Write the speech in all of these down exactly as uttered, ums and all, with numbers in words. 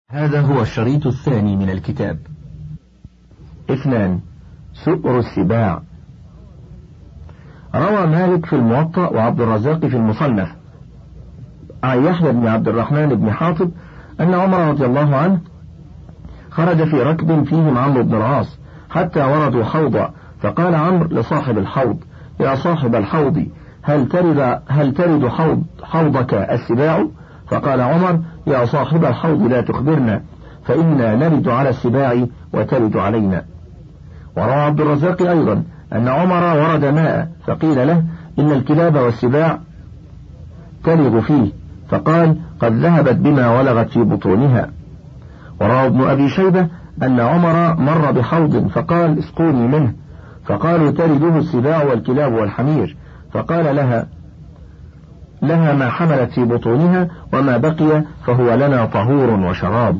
هذا هو الشريط الثاني من الكتاب. اثنان. سؤر السباع. روى مالك في الموطأ وعبد الرزاق في المصنف عن يحيى بن عبد الرحمن بن حاطب أن عمر رضي الله عنه خرج في ركب فيهم عمرو بن العاص حتى وردوا حوضا، فقال عمرو لصاحب الحوض: يا صاحب الحوض، هل ترد هل ترد حوض حوضك السباع؟ فقال عمر: يا صاحب الحوض، لا تخبرنا، فإنا نرد على السباع وترد علينا. وروى عبد الرزاق أيضا أن عمر ورد ماء فقيل له: إن الكلاب والسباع تلغ فيه، فقال: قد ذهبت بما ولغت في بطونها. وروى ابن أبي شيبة أن عمر مر بحوض فقال: اسقوني منه، فقالوا: تلده السباع والكلاب والحمير، فقال: لها لها ما حملت في بطونها، وما بقي فهو لنا طهور وشراب.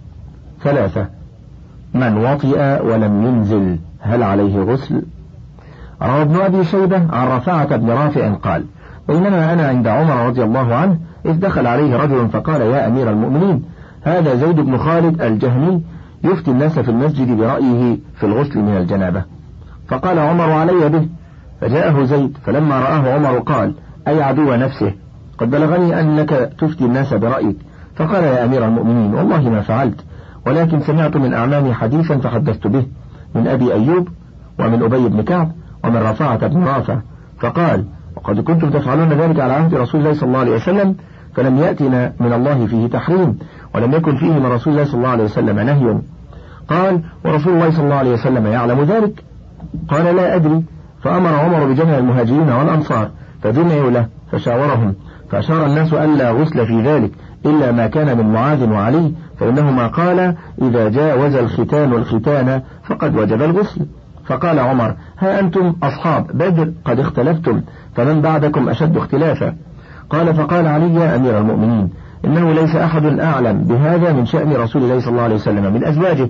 ثلاثة. من وطئ ولم ينزل هل عليه غسل؟ روى ابن أبي شيبة عن رفاعة بن رافع قال: بينما أنا عند عمر رضي الله عنه إذ دخل عليه رجل فقال: يا أمير المؤمنين، هذا زيد بن خالد الجهني يفتي الناس في المسجد برأيه في الغسل من الجنابة. فقال عمر: علي به. فجاءه زيد، فلما رآه عمر قال: أي عدو نفسه، قد بلغني أنك تفتي الناس برأيك. فقال: يا أمير المؤمنين، والله ما فعلت، ولكن سمعت من أعمامي حديثا فحدثت به، من أبي أيوب ومن أبي بن كعب ومن رفاعة بن رافع. فقال: وقد كنتم تفعلون ذلك على عهد رسول الله صلى الله عليه وسلم، فلم يأتنا من الله فيه تحريم، ولم يكن فيه من رسول الله صلى الله عليه وسلم نهي. قال: ورسول الله صلى الله عليه وسلم يعلم ذلك؟ قال: لا أدري. فأمر عمر بجمع المهاجرين والأنصار فجمعوا له فشاورهم، فأشار الناس ألا غسل في ذلك إلا ما كان من معاذ وعلي، فإنهما قال: إذا جاوز الختان الختان فقد وجب الغسل. فقال عمر: ها أنتم أصحاب بدر قد اختلفتم، فمن بعدكم أشد اختلافا. قال: فقال علي: يا أمير المؤمنين، إنه ليس أحد أعلم بهذا من شأن رسول الله صلى الله عليه وسلم من أزواجه.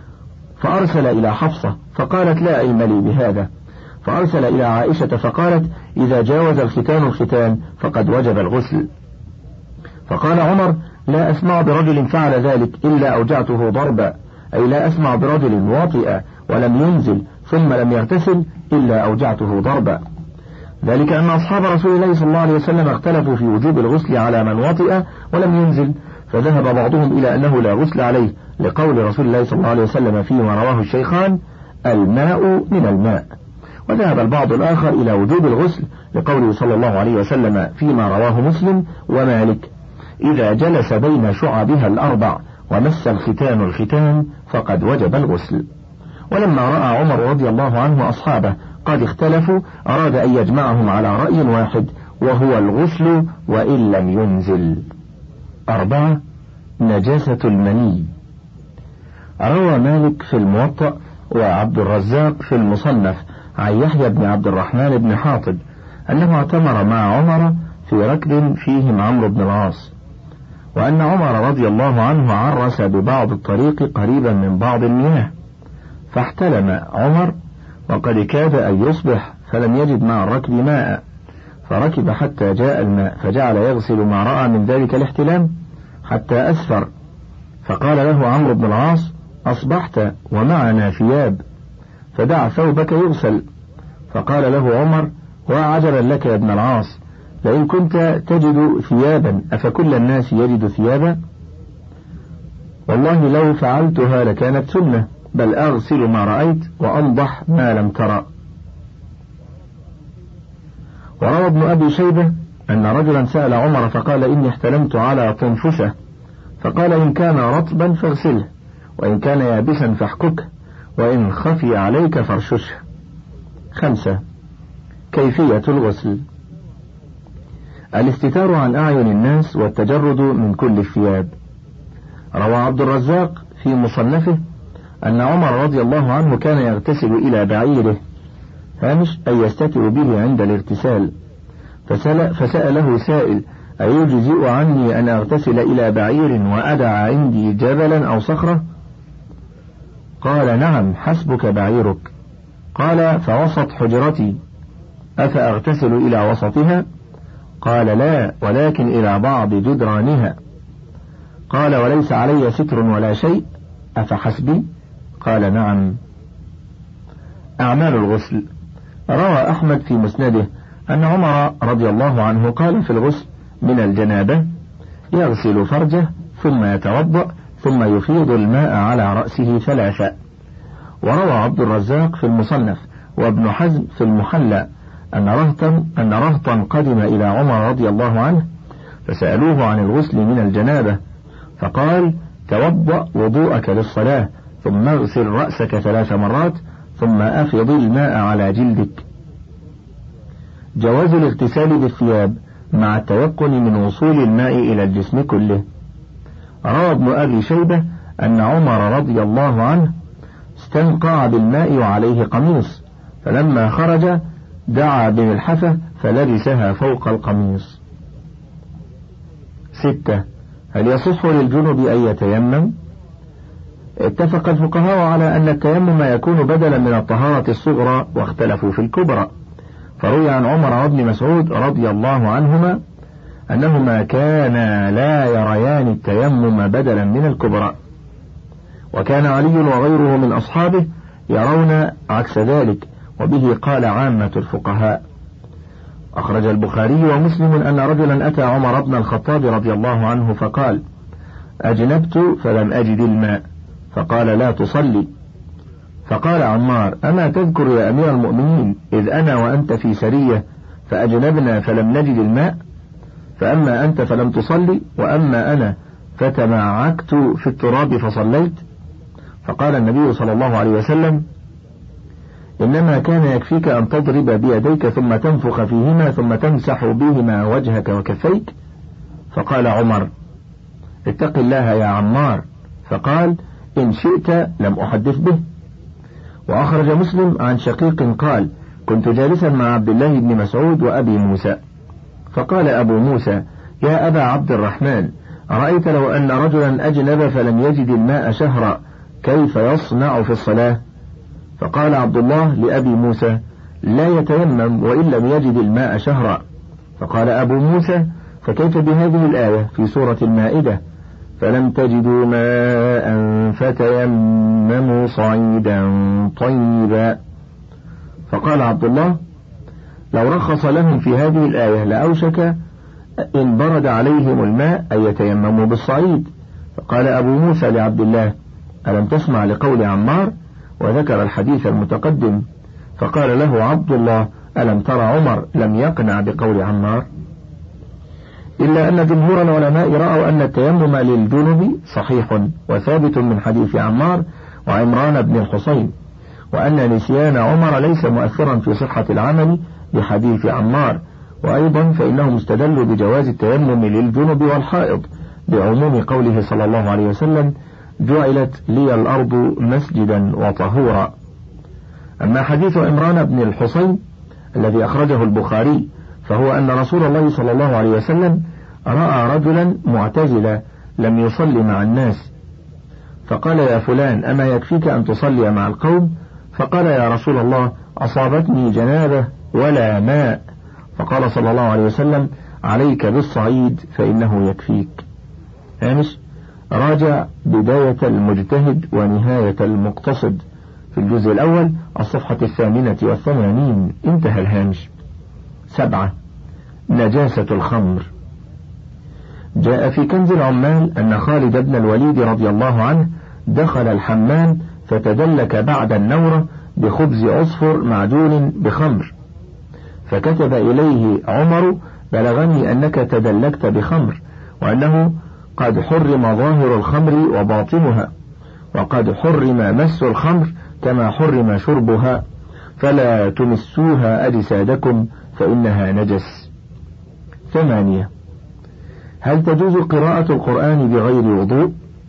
فأرسل إلى حفصة فقالت: لا علم لي بهذا. فأرسل إلى عائشة فقالت: إذا جاوز الختان الختان فقد وجب الغسل. فقال عمر: لا أسمع برجل فعل ذلك إلا أوجعته ضربا، أي لا أسمع برجل وطئ ولم ينزل ثم لم يغتسل إلا أوجعته ضربا. ذلك أن أصحاب رسول الله صلى الله عليه وسلم اختلفوا في وجوب الغسل على من وطئ ولم ينزل، فذهب بعضهم إلى أنه لا غسل عليه لقول رسول الله صلى الله عليه وسلم فيما رواه الشيخان: الماء من الماء. وذهب البعض الآخر إلى وجوب الغسل لقوله صلى الله عليه وسلم فيما رواه مسلم ومالك: إذا جلس بين شعبها الأربع ومس الختان الختان فقد وجب الغسل. ولما رأى عمر رضي الله عنه أصحابه قد اختلفوا أراد أن يجمعهم على رأي واحد، وهو الغسل وإن لم ينزل. أربعة. نجاسة المني. روى مالك في الموطأ وعبد الرزاق في المصنف عن يحيى بن عبد الرحمن بن حاطب أنه اعتمر مع عمر في ركب فيهم عمرو بن العاص، وأن عمر رضي الله عنه عرس ببعض الطريق قريبا من بعض المياه، فاحتلم عمر وقد كاد أن يصبح فلم يجد مع الركب ماء، فركب حتى جاء الماء فجعل يغسل ما رأى من ذلك الاحتلام حتى أسفر، فقال له عمرو بن العاص: أصبحت ومعنا ثياب، فدع ثوبك يغسل. فقال له عمر: وعجبا لك يا ابن العاص، لئن كنت تجد ثيابا أفكل الناس يجد ثيابا؟ والله لو فعلتها لكانت سنة، بل أغسل ما رأيت وأنضح ما لم ترى. وروى ابن أبي شيبة أن رجلا سأل عمر فقال: إني احتلمت على طنفسة، فقال: إن كان رطبا فاغسله، وإن كان يابسا فاحككه، وإن خفي عليك فارششه. خمسة. كيفية الغسل. الاستتار عن أعين الناس والتجرد من كل الثياب. روى عبد الرزاق في مصنفه أن عمر رضي الله عنه كان يغتسل إلى بعيره هامش أي يستتر به عند الارتسال، فسأل فسأله سائل: أيجزئ عني أن أغتسل إلى بعير وأدع عندي جبلا أو صخرة؟ قال: نعم، حسبك بعيرك. قال: فوسط حجرتي أفأغتسل إلى وسطها؟ قال: لا، ولكن إلى بعض جدرانها. قال وليس علي ستر ولا شيء أفحسبي؟ قال نعم. أعمال الغسل. روى أحمد في مسنده أن عمر رضي الله عنه قال في الغسل من الجنابة: يغسل فرجه ثم يتوضأ ثم يفيض الماء على رأسه ثلاثة. وروى عبد الرزاق في المصنف وابن حزم في المحلى أن رهطا أن رهطا قدم إلى عمر رضي الله عنه فسألوه عن الغسل من الجنابة، فقال: توضأ وضوءك للصلاة ثم اغسل رأسك ثلاث مرات ثم أفض الماء على جلدك. جواز الاغتسال بالثياب مع التيقن من وصول الماء إلى الجسم كله. روى ابن أبي شيبة أن عمر رضي الله عنه استنقع بالماء وعليه قميص، فلما خرج دعا بملحفة فلبسها فوق القميص. ستة. هل يصح للجنب أن يتيمم؟ اتفق الفقهاء على أن التيمم يكون بدلا من الطهارة الصغرى، واختلفوا في الكبرى، فروي عن عمر وابن مسعود رضي الله عنهما أنهما كانا لا يريان التيمم بدلا من الكبرى، وكان علي وغيره من أصحابه يرون عكس ذلك، وبه قال عامة الفقهاء. أخرج البخاري ومسلم أن رجلا أتى عمر بن الخطاب رضي الله عنه فقال: أجنبت فلم أجد الماء، فقال: لا تصلي. فقال عمار: أما تذكر يا أمير المؤمنين إذ أنا وأنت في سرية فأجنبنا فلم نجد الماء، فأما أنت فلم تصلي وأما أنا فتمعكت في التراب فصليت. فقال النبي صلى الله عليه وسلم: إنما كان يكفيك أن تضرب بيديك ثم تنفخ فيهما ثم تمسح بهما وجهك وكفيك. فقال عمر: اتق الله يا عمار. فقال: إن شئت لم أحدث به. وأخرج مسلم عن شقيق قال: كنت جالسا مع عبد الله بن مسعود وأبي موسى، فقال أبو موسى: يا أبا عبد الرحمن، أرأيت لو أن رجلا أجنب فلم يجد الماء شهرا كيف يصنع في الصلاة؟ فقال عبد الله لأبي موسى: لا يتيمم وإن لم يجد الماء شهرا. فقال أبو موسى: فكيف بهذه الآية في سورة المائدة: فلم تجدوا ماء فتيمموا صعيدا طيبا؟ فقال عبد الله: لو رخص لهم في هذه الآية لأوشك إن برد عليهم الماء أن يتيمموا بالصعيد. فقال أبو موسى لعبد الله: ألم تسمع لقول عمار؟ وذكر الحديث المتقدم. فقال له عبد الله: ألم ترى عمر لم يقنع بقول عمار؟ إلا أن جمهور العلماء رأوا أن التيمم للجنب صحيح وثابت من حديث عمار وعمران بن الحصين، وأن نسيان عمر ليس مؤثرا في صحة العمل بحديث عمار. وأيضا فإنهم استدلوا بجواز التيمم للجنب والحائض بعموم قوله صلى الله عليه وسلم: جعلت لي الأرض مسجدا وطهورا. أما حديث عمران بن الحصين الذي أخرجه البخاري فهو أن رسول الله صلى الله عليه وسلم رأى رجلا معتزلا لم يصلي مع الناس، فقال: يا فلان، أما يكفيك أن تصلي مع القوم؟ فقال: يا رسول الله، أصابتني جنابة ولا ماء. فقال صلى الله عليه وسلم: عليك بالصعيد فإنه يكفيك. هامش: راجع بداية المجتهد ونهاية المقتصد في الجزء الأول الصفحة الثامنة والثمانين. انتهى الهامش. سبعة. نجاسة الخمر. جاء في كنز العمال أن خالد بن الوليد رضي الله عنه دخل الحمام فتدلك بعد النورة بخبز عصفر معجون بخمر، فكتب إليه عمر: بلغني أنك تدلكت بخمر، وأنه قد حرم ظاهر الخمر وباطنها، وقد حرم مس الخمر كما حرم شربها، فلا تمسوها أجسادكم فإنها نجس. ثمانية. هل تجوز قراءة القرآن بغير وضوء؟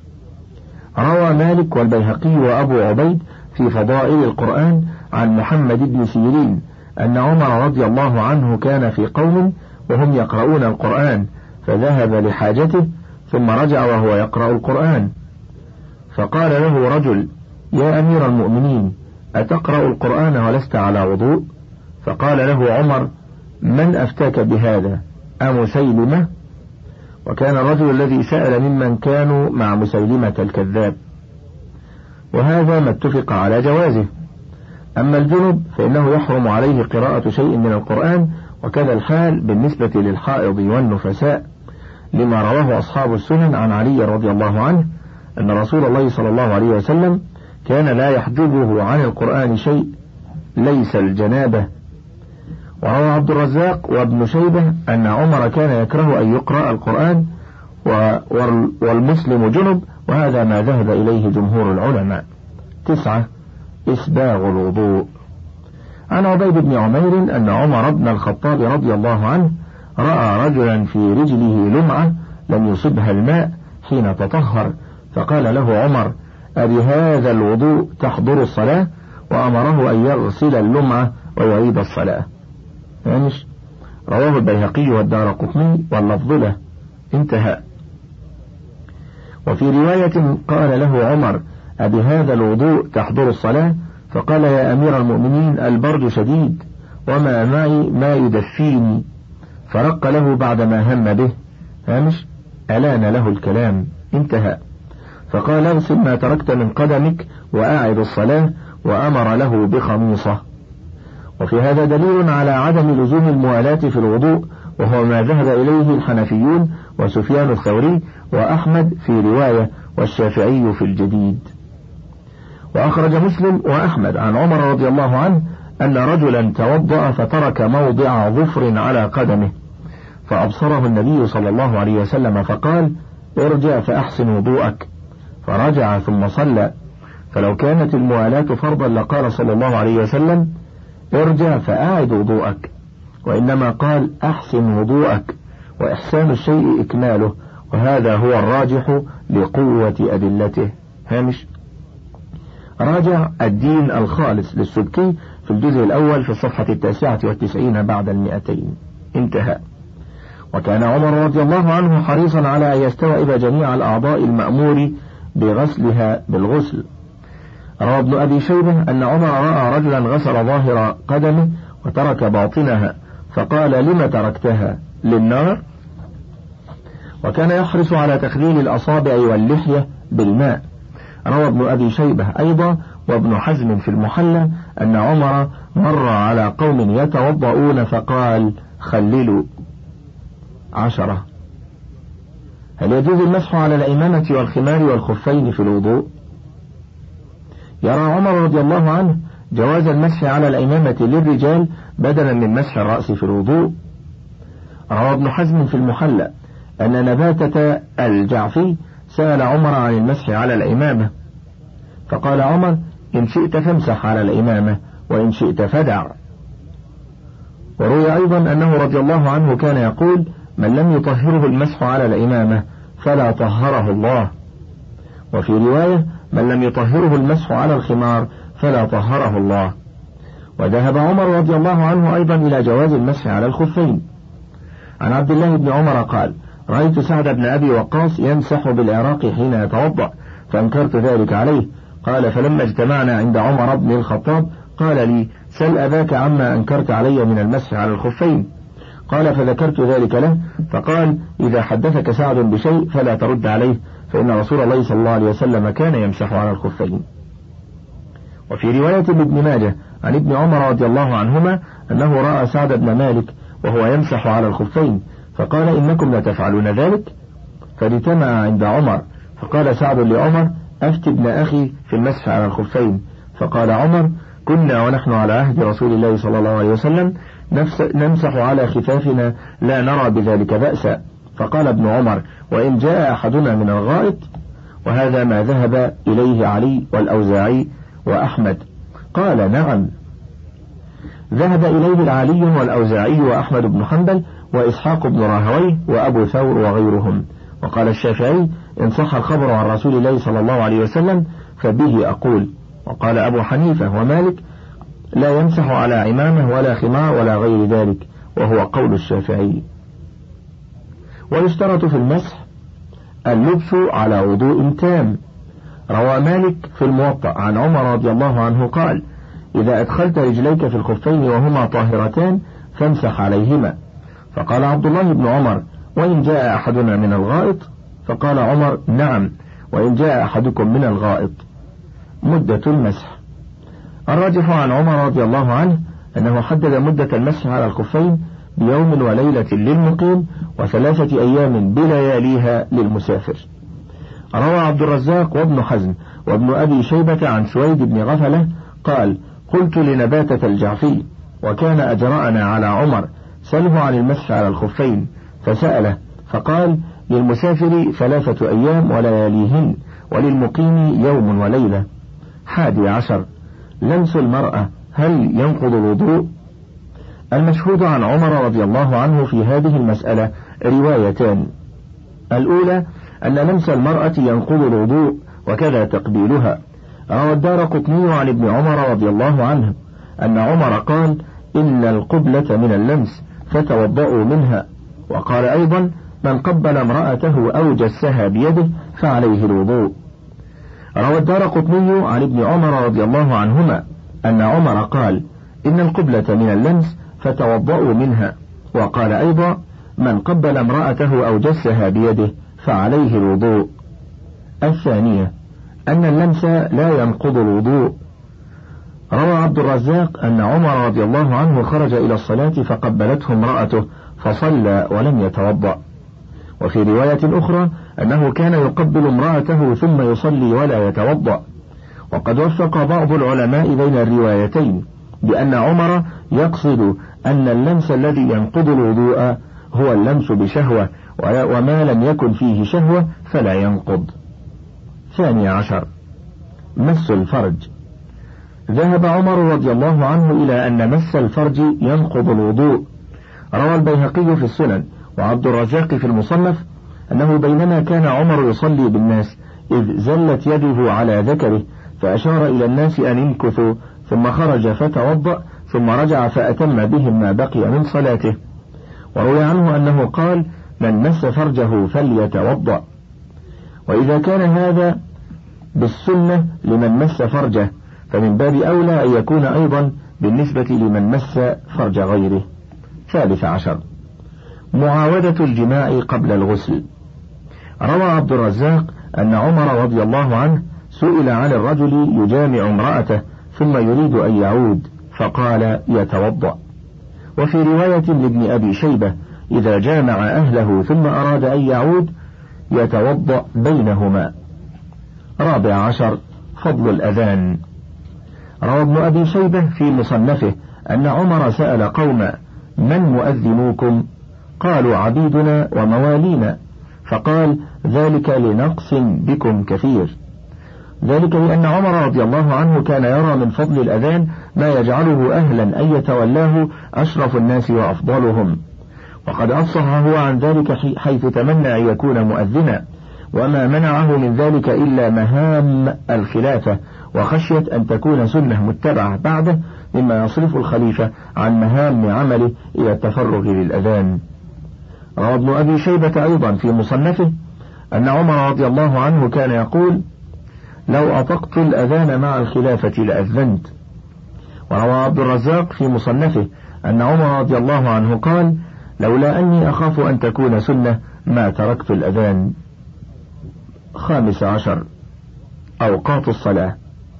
روى مالك والبيهقي وأبو عبيد في فضائل القرآن عن محمد بن سيرين أن عمر رضي الله عنه كان في قوم وهم يقرؤون القرآن، فذهب لحاجته ثم رجع وهو يقرأ القرآن، فقال له رجل: يا أمير المؤمنين، أتقرأ القرآن ولست على وضوء؟ فقال له عمر: من أفتاك بهذا، أمسيلمة؟ وكان الرجل الذي سأل ممن كانوا مع مسيلمة الكذاب، وهذا ما اتفق على جوازه. أما الجنب فإنه يحرم عليه قراءة شيء من القرآن، وكذا الحال بالنسبة للحائض والنفساء، لما رواه أصحاب السنن عن علي رضي الله عنه أن رسول الله صلى الله عليه وسلم كان لا يحجبه عن القرآن شيء ليس الجنابة. وروى عبد الرزاق وابن شيبة أن عمر كان يكره أن يقرأ القرآن والمسلم جنب، وهذا ما ذهب إليه جمهور العلماء. تسعة إسباغ الوضوء. عن عبيد بن عمير أن عمر بن الخطاب رضي الله عنه رأى رجلا في رجله لمعة لم يصبها الماء حين تطهر، فقال له عمر: أبهذا الوضوء تحضر الصلاة؟ وأمره أن يغسل اللمعة ويعيد الصلاة. يعني رواه البيهقي والدارقطني واللفظ له. انتهى. وفي رواية قال له عمر: أبهذا الوضوء تحضر الصلاة؟ فقال: يا أمير المؤمنين البرد شديد وما معي ما يدفيني. فرق له بعدما هم به. هامش ألان له الكلام. انتهى. فقال: اغسل ما تركت من قدمك وأعد الصلاة، وأمر له بخميصة. وفي هذا دليل على عدم لزوم الموالاة في الوضوء، وهو ما ذهب إليه الحنفيون وسفيان الثوري وأحمد في رواية، والشافعي في الجديد. وأخرج مسلم وأحمد عن عمر رضي الله عنه أن رجلا توضأ فترك موضع ظفر على قدمه، فأبصره النبي صلى الله عليه وسلم فقال: ارجع فأحسن وضوءك. فرجع ثم صلى. فلو كانت الموالاة فرضا لقال صلى الله عليه وسلم: ارجع فأعد وضوءك، وإنما قال: أحسن وضوءك، وإحسان الشيء إكماله، وهذا هو الراجح لقوة أدلته. هامش راجع الدين الخالص للسبكي في الجزء الأول في الصفحة التاسعة والتسعين بعد المئتين. انتهى. وكان عمر رضي الله عنه حريصا على أن يستوعب جميع الأعضاء المأمور بغسلها بالغسل. روى ابن أبي شيبة أن عمر رأى رجلا غسل ظاهر قدمه وترك باطنها، فقال: لم تركتها؟ للنار؟ وكان يحرص على تخليل الأصابع واللحية بالماء. روى ابن أبي شيبة أيضا وابن حزم في المحلى أن عمر مر على قوم يتوضؤون فقال: خللوا. عشرة. هل يجوز المسح على العمامة والخمار والخفين في الوضوء؟ يرى عمر رضي الله عنه جواز المسح على العمامة للرجال بدلا من مسح الرأس في الوضوء. روى ابن حزم في المحلى أن نباتة الجعفي سأل عمر عن المسح على العمامة، فقال عمر: إن شئت فامسح على العمامة، وإن شئت فدع. وروي أيضا أنه رضي الله عنه كان يقول: من لم يطهره المسح على العمامة فلا طهره الله. وفي رواية: من لم يطهره المسح على الخمار فلا طهره الله. وذهب عمر رضي الله عنه أيضا إلى جواز المسح على الخفين. عن عبد الله بن عمر قال: رأيت سعد بن أبي وقاص يمسح بالعراق حين يتوضأ، فأنكرت ذلك عليه. قال: فلما اجتمعنا عند عمر بن الخطاب قال لي: سل أباك عما أنكرت علي من المسح على الخفين. قال: فذكرت ذلك له، فقال: إذا حدثك سعد بشيء فلا ترد عليه، فإن رسول الله صلى الله عليه وسلم كان يمسح على الخفين. وفي رواية ابن ماجه عن ابن عمر رضي الله عنهما أنه رأى سعد بن مالك وهو يمسح على الخفين، فقال: إنكم لتفعلون ذلك؟ فاجتمع عند عمر، فقال سعد لعمر: أفت ابن أخي في المسح على الخفين. فقال عمر: كنا ونحن على عهد رسول الله صلى الله عليه وسلم نمسح على خفافنا لا نرى بذلك بأسا. فقال ابن عمر: وإن جاء أحدنا من الغائط؟ وهذا ما ذهب إليه علي والأوزاعي وأحمد. قال: نعم. ذهب إليه العلي والأوزاعي وأحمد بن حنبل وإسحاق بن راهويه وأبو ثور وغيرهم. وقال الشافعي: إن صح الخبر عن رسول الله صلى الله عليه وسلم فبه أقول. وقال أبو حنيفة ومالك: لا يمسح على عمامه ولا خمار ولا غير ذلك، وهو قول الشافعي. ويشترط في المسح اللبس على وضوء تام. روى مالك في الموطأ عن عمر رضي الله عنه قال: إذا أدخلت رجليك في الخفين وهما طاهرتان فامسح عليهما. فقال عبد الله بن عمر: وإن جاء أحدنا من الغائط؟ فقال عمر: نعم، وإن جاء أحدكم من الغائط. مدة المسح. الراجح عن عمر رضي الله عنه أنه حدد مدة المسح على الخفين بيوم وليلة للمقيم وثلاثة أيام بلياليها للمسافر. روى عبد الرزاق وابن حزم وابن أبي شيبة عن سويد بن غفلة قال: قلت لنباتة الجعفي وكان أجرأنا على عمر: سله عن المسح على الخفين، فسأله فقال: للمسافر ثلاثة أيام ولياليهن، وللمقيم يوم وليلة. حادي عشر: لمس المرأة هل ينقض الوضوء؟ المشهود عن عمر رضي الله عنه في هذه المسألة روايتان. الأولى أن لمس المرأة ينقض الوضوء وكذا تقبيلها. روى الدارقطني عن ابن عمر رضي الله عنه أن عمر قال: إن القبلة من اللمس فتوضأوا منها. وقال أيضا: من قبل امرأته أو جسها بيده فعليه الوضوء. روى الدارقطني عن ابن عمر رضي الله عنهما أن عمر قال: إن القبلة من اللمس فتوضأوا منها. وقال أيضا: من قبل امرأته أو جسها بيده فعليه الوضوء. الثانية أن اللمس لا ينقض الوضوء. روى عبد الرزاق أن عمر رضي الله عنه خرج إلى الصلاة فقبلته امرأته فصلى ولم يتوضأ. وفي رواية أخرى أنه كان يقبل امرأته ثم يصلي ولا يتوضأ. وقد وفق بعض العلماء بين الروايتين بأن عمر يقصد أن اللمس الذي ينقض الوضوء هو اللمس بشهوة، وما لم يكن فيه شهوة فلا ينقض. ثاني عشر: مس الفرج. ذهب عمر رضي الله عنه إلى أن مس الفرج ينقض الوضوء. روى البيهقي في السنن وعبد الرزاق في المصنف أنه بينما كان عمر يصلي بالناس إذ زلت يده على ذكره فأشار إلى الناس أن يمكثوا، ثم خرج فتوضأ ثم رجع فأتم بهم ما بقي من صلاته. وروي عنه أنه قال: من مس فرجه فليتوضأ. وإذا كان هذا بالسنة لمن مس فرجه فمن باب أولى أن يكون أيضا بالنسبة لمن مس فرج غيره. ثالث عشر: معاودة الجماع قبل الغسل. روى عبد الرزاق أن عمر رضي الله عنه سئل عن الرجل يجامع امرأته ثم يريد أن يعود فقال: يتوضأ. وفي رواية لابن أبي شيبة: إذا جامع أهله ثم أراد أن يعود يتوضأ بينهما. رابع عشر: فضل الأذان. روى ابن أبي شيبة في مصنفه أن عمر سأل قوما: من مؤذنوكم؟ قالوا: عبيدنا وموالينا. فقال: ذلك لنقص بكم كثير. ذلك لأن عمر رضي الله عنه كان يرى من فضل الأذان ما يجعله أهلا أن يتولاه أشرف الناس وأفضلهم، وقد أفصحه عن ذلك حيث تمنى أن يكون مؤذنا، وما منعه من ذلك إلا مهام الخلافة وخشية أن تكون سنة متبعة بعده مما يصرف الخليفة عن مهام عمله إلى التفرغ للأذان. روى ابن أبي شيبة أيضا في مصنفه أن عمر رضي الله عنه كان يقول: لو أطقت الأذان مع الخلافة لأذنت. وروى عبد الرزاق في مصنفه أن عمر رضي الله عنه قال: لولا أني أخاف أن تكون سنة ما تركت الأذان. خامس عشر: أوقات الصلاة.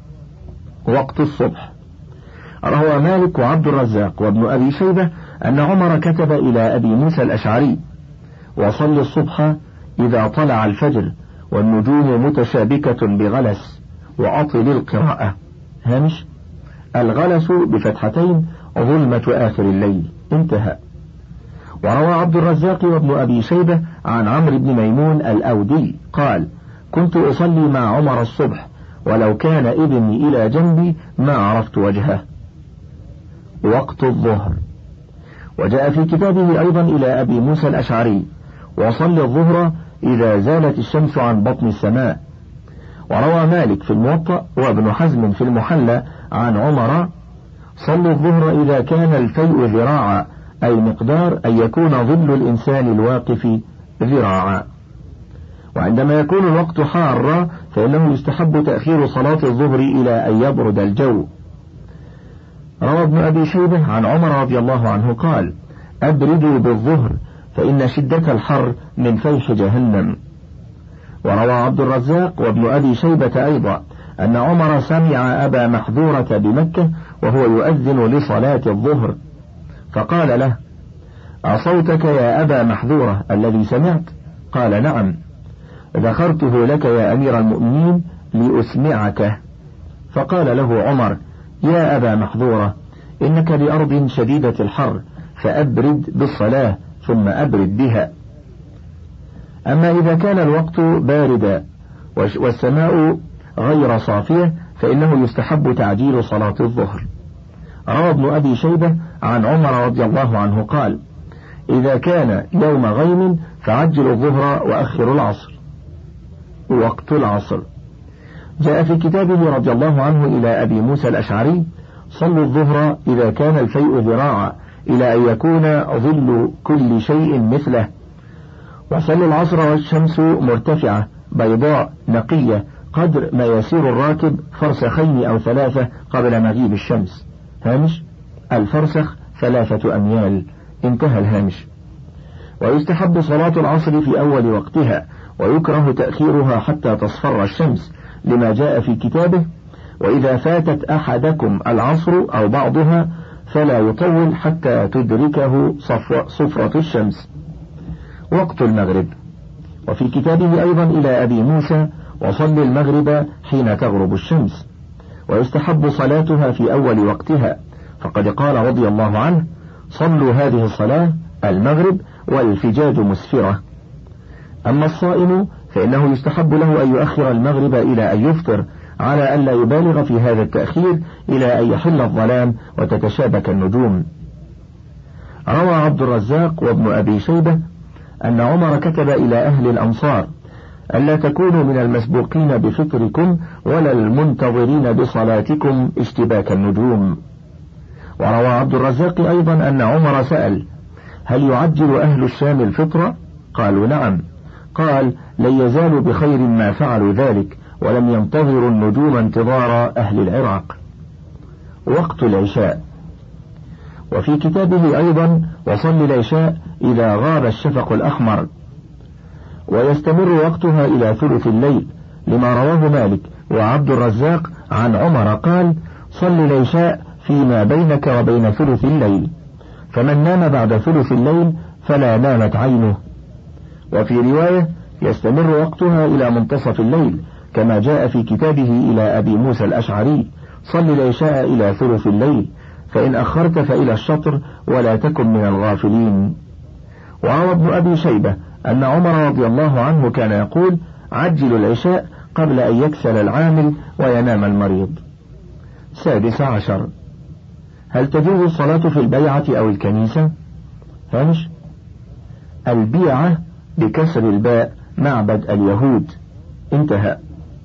وقت الصبح. روى مالك وعبد الرزاق وابن أبي شيبة أن عمر كتب إلى أبي موسى الأشعري: وصل الصبح إذا طلع الفجر والنجوم متشابكة بغلس، وأطل القراءة. هامش: الغلس بفتحتين ظلمة آخر الليل. انتهى. وروى عبد الرزاق وابن أبي شيبة عن عمرو بن ميمون الأودي قال: كنت أصلي مع عمر الصبح ولو كان ابني إلى جنبي ما عرفت وجهه. وقت الظهر. وجاء في كتابه أيضا إلى أبي موسى الأشعري: وصل الظهر إذا زالت الشمس عن بطن السماء. وروى مالك في الموطأ وابن حزم في المحلى عن عمر: صلوا الظهر إذا كان الفيء ذراعا، أي مقدار أن يكون ظل الإنسان الواقف ذراعا. وعندما يكون الوقت حارا فإنه يستحب تأخير صلاة الظهر إلى أن يبرد الجو. روى ابن أبي شيبة عن عمر رضي الله عنه قال: أبردوا بالظهر فإن شدة الحر من فيح جهنم. وروى عبد الرزاق وابن أبي شيبة أيضا أن عمر سمع أبا محذورة بمكة وهو يؤذن لصلاة الظهر، فقال له: أصوتك يا أبا محذورة الذي سمعت؟ قال: نعم، ذكرته لك يا أمير المؤمنين لأسمعك. فقال له عمر: يا أبا محذورة، إنك بأرض شديدة الحر، فأبرد بالصلاة ثم أبرد بها. أما إذا كان الوقت باردا والسماء غير صافية فإنه يستحب تعجيل صلاة الظهر. روى ابن أبي شيبة عن عمر رضي الله عنه قال: إذا كان يوم غيم فعجلوا الظهر وأخروا العصر. وقت العصر جاء في كتابه رضي الله عنه إلى أبي موسى الأشعري: صلوا الظهر إذا كان الفيء ذراعا إلى أن يكون ظل كل شيء مثله، وصلوا العصر والشمس مرتفعة بيضاء نقية قدر ما يسير الراكب فرسخين أو ثلاثة قبل مغيب الشمس. هامش: الفرسخ ثلاثة أميال. انتهى الهامش. ويستحب صلاة العصر في أول وقتها، ويكره تأخيرها حتى تصفر الشمس، لما جاء في كتابه: وإذا فاتت أحدكم العصر أو بعضها فلا يطول حتى تدركه صفرة الشمس. وقت المغرب، وفي كتابه أيضا إلى أبي موسى: وصل المغرب حين تغرب الشمس، ويستحب صلاتها في أول وقتها، فقد قال رضي الله عنه: صلوا هذه الصلاة المغرب والفجاج مسفرة. أما الصائم فإنه يستحب له أن يؤخر المغرب إلى أن يفطر، على أن لا يبالغ في هذا التأخير إلى أن يحل الظلام وتتشابك النجوم. روى عبد الرزاق وابن أبي شيبة أن عمر كتب إلى أهل الأمصار: ألا تكونوا من المسبوقين بفطركم ولا المنتظرين بصلاتكم اشتباك النجوم. وروى عبد الرزاق أيضا أن عمر سأل: هل يعجل أهل الشام الفطرة؟ قالوا: نعم. قال: لن يزالوا بخير ما فعلوا ذلك، ولم ينتظروا النجوم انتظار أهل العراق. وقت العشاء، وفي كتابه أيضا: وصل العشاء إذا غاب الشفق الأحمر، ويستمر وقتها إلى ثلث الليل، لما رواه مالك وعبد الرزاق عن عمر قال: صل العشاء فيما بينك وبين ثلث الليل، فمن نام بعد ثلث الليل فلا نامت عينه. وفي رواية: يستمر وقتها إلى منتصف الليل، كما جاء في كتابه إلى أبي موسى الأشعري: صل العشاء إلى ثلث الليل، فإن أخرت فإلى الشطر ولا تكن من الغافلين. وروى ابن أبي شيبة أن عمر رضي الله عنه كان يقول: عجلوا العشاء قبل أن يكسل العامل وينام المريض. سادس عشر: هل تجوز الصلاة في البيعة أو الكنيسة؟ هامش: البيعة بكسر الباء معبد اليهود. انتهى.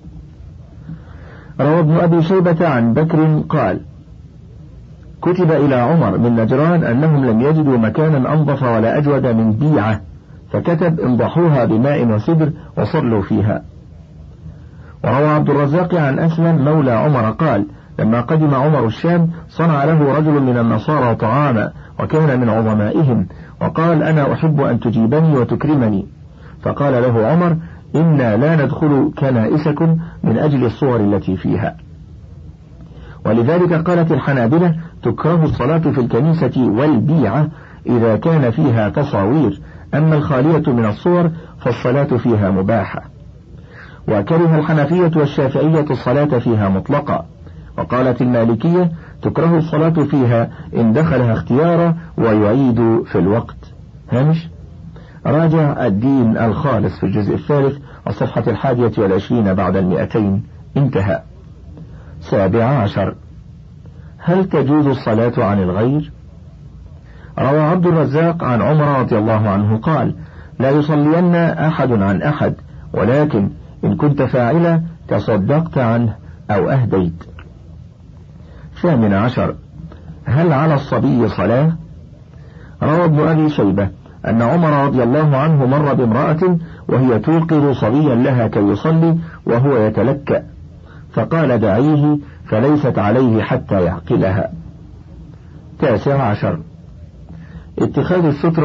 روى ابن أبي شيبة عن بكر قال: كتب إلى عمر من نجران أنهم لم يجدوا مكانا أنظف ولا أجود من بيعة، فكتب: انضحوها بماء وسدر وصلوا فيها. وروى عبد الرزاق عن أسلم مولى عمر قال: لما قدم عمر الشام صنع له رجل من النصارى طعاما، وكان من عظمائهم، وقال: أنا أحب أن تجيبني وتكرمني. فقال له عمر: إنا لا ندخل كنائسكم من أجل الصور التي فيها. ولذلك قالت الحنابلة: تكره الصلاة في الكنيسة والبيعة إذا كان فيها تصاوير، أما الخالية من الصور فالصلاة فيها مباحة. وكره الحنفية والشافعية الصلاة فيها مطلقة. وقالت المالكية: تكره الصلاة فيها إن دخلها اختيارا ويعيد في الوقت. هامش: راجع الدين الخالص في الجزء الثالث الصفحة الحادية والعشرين بعد المئتين. انتهى. سابع عشر: هل تجوز الصلاة عن الغير؟ روى عبد الرزاق عن عمر رضي الله عنه قال: لا يصلين أحد عن أحد، ولكن إن كنت فاعلا تصدقت عنه أو أهديت. ثامن عشر: هل على الصبي صلاة؟ روى ابن أبي شيبة أن عمر رضي الله عنه مر بامرأة وهي توقظ صبيا لها كي يصلي وهو يتلكأ، فقال: دعيه فليست عليه حتى يعقلها. تاسع عشر: اتخاذ السترة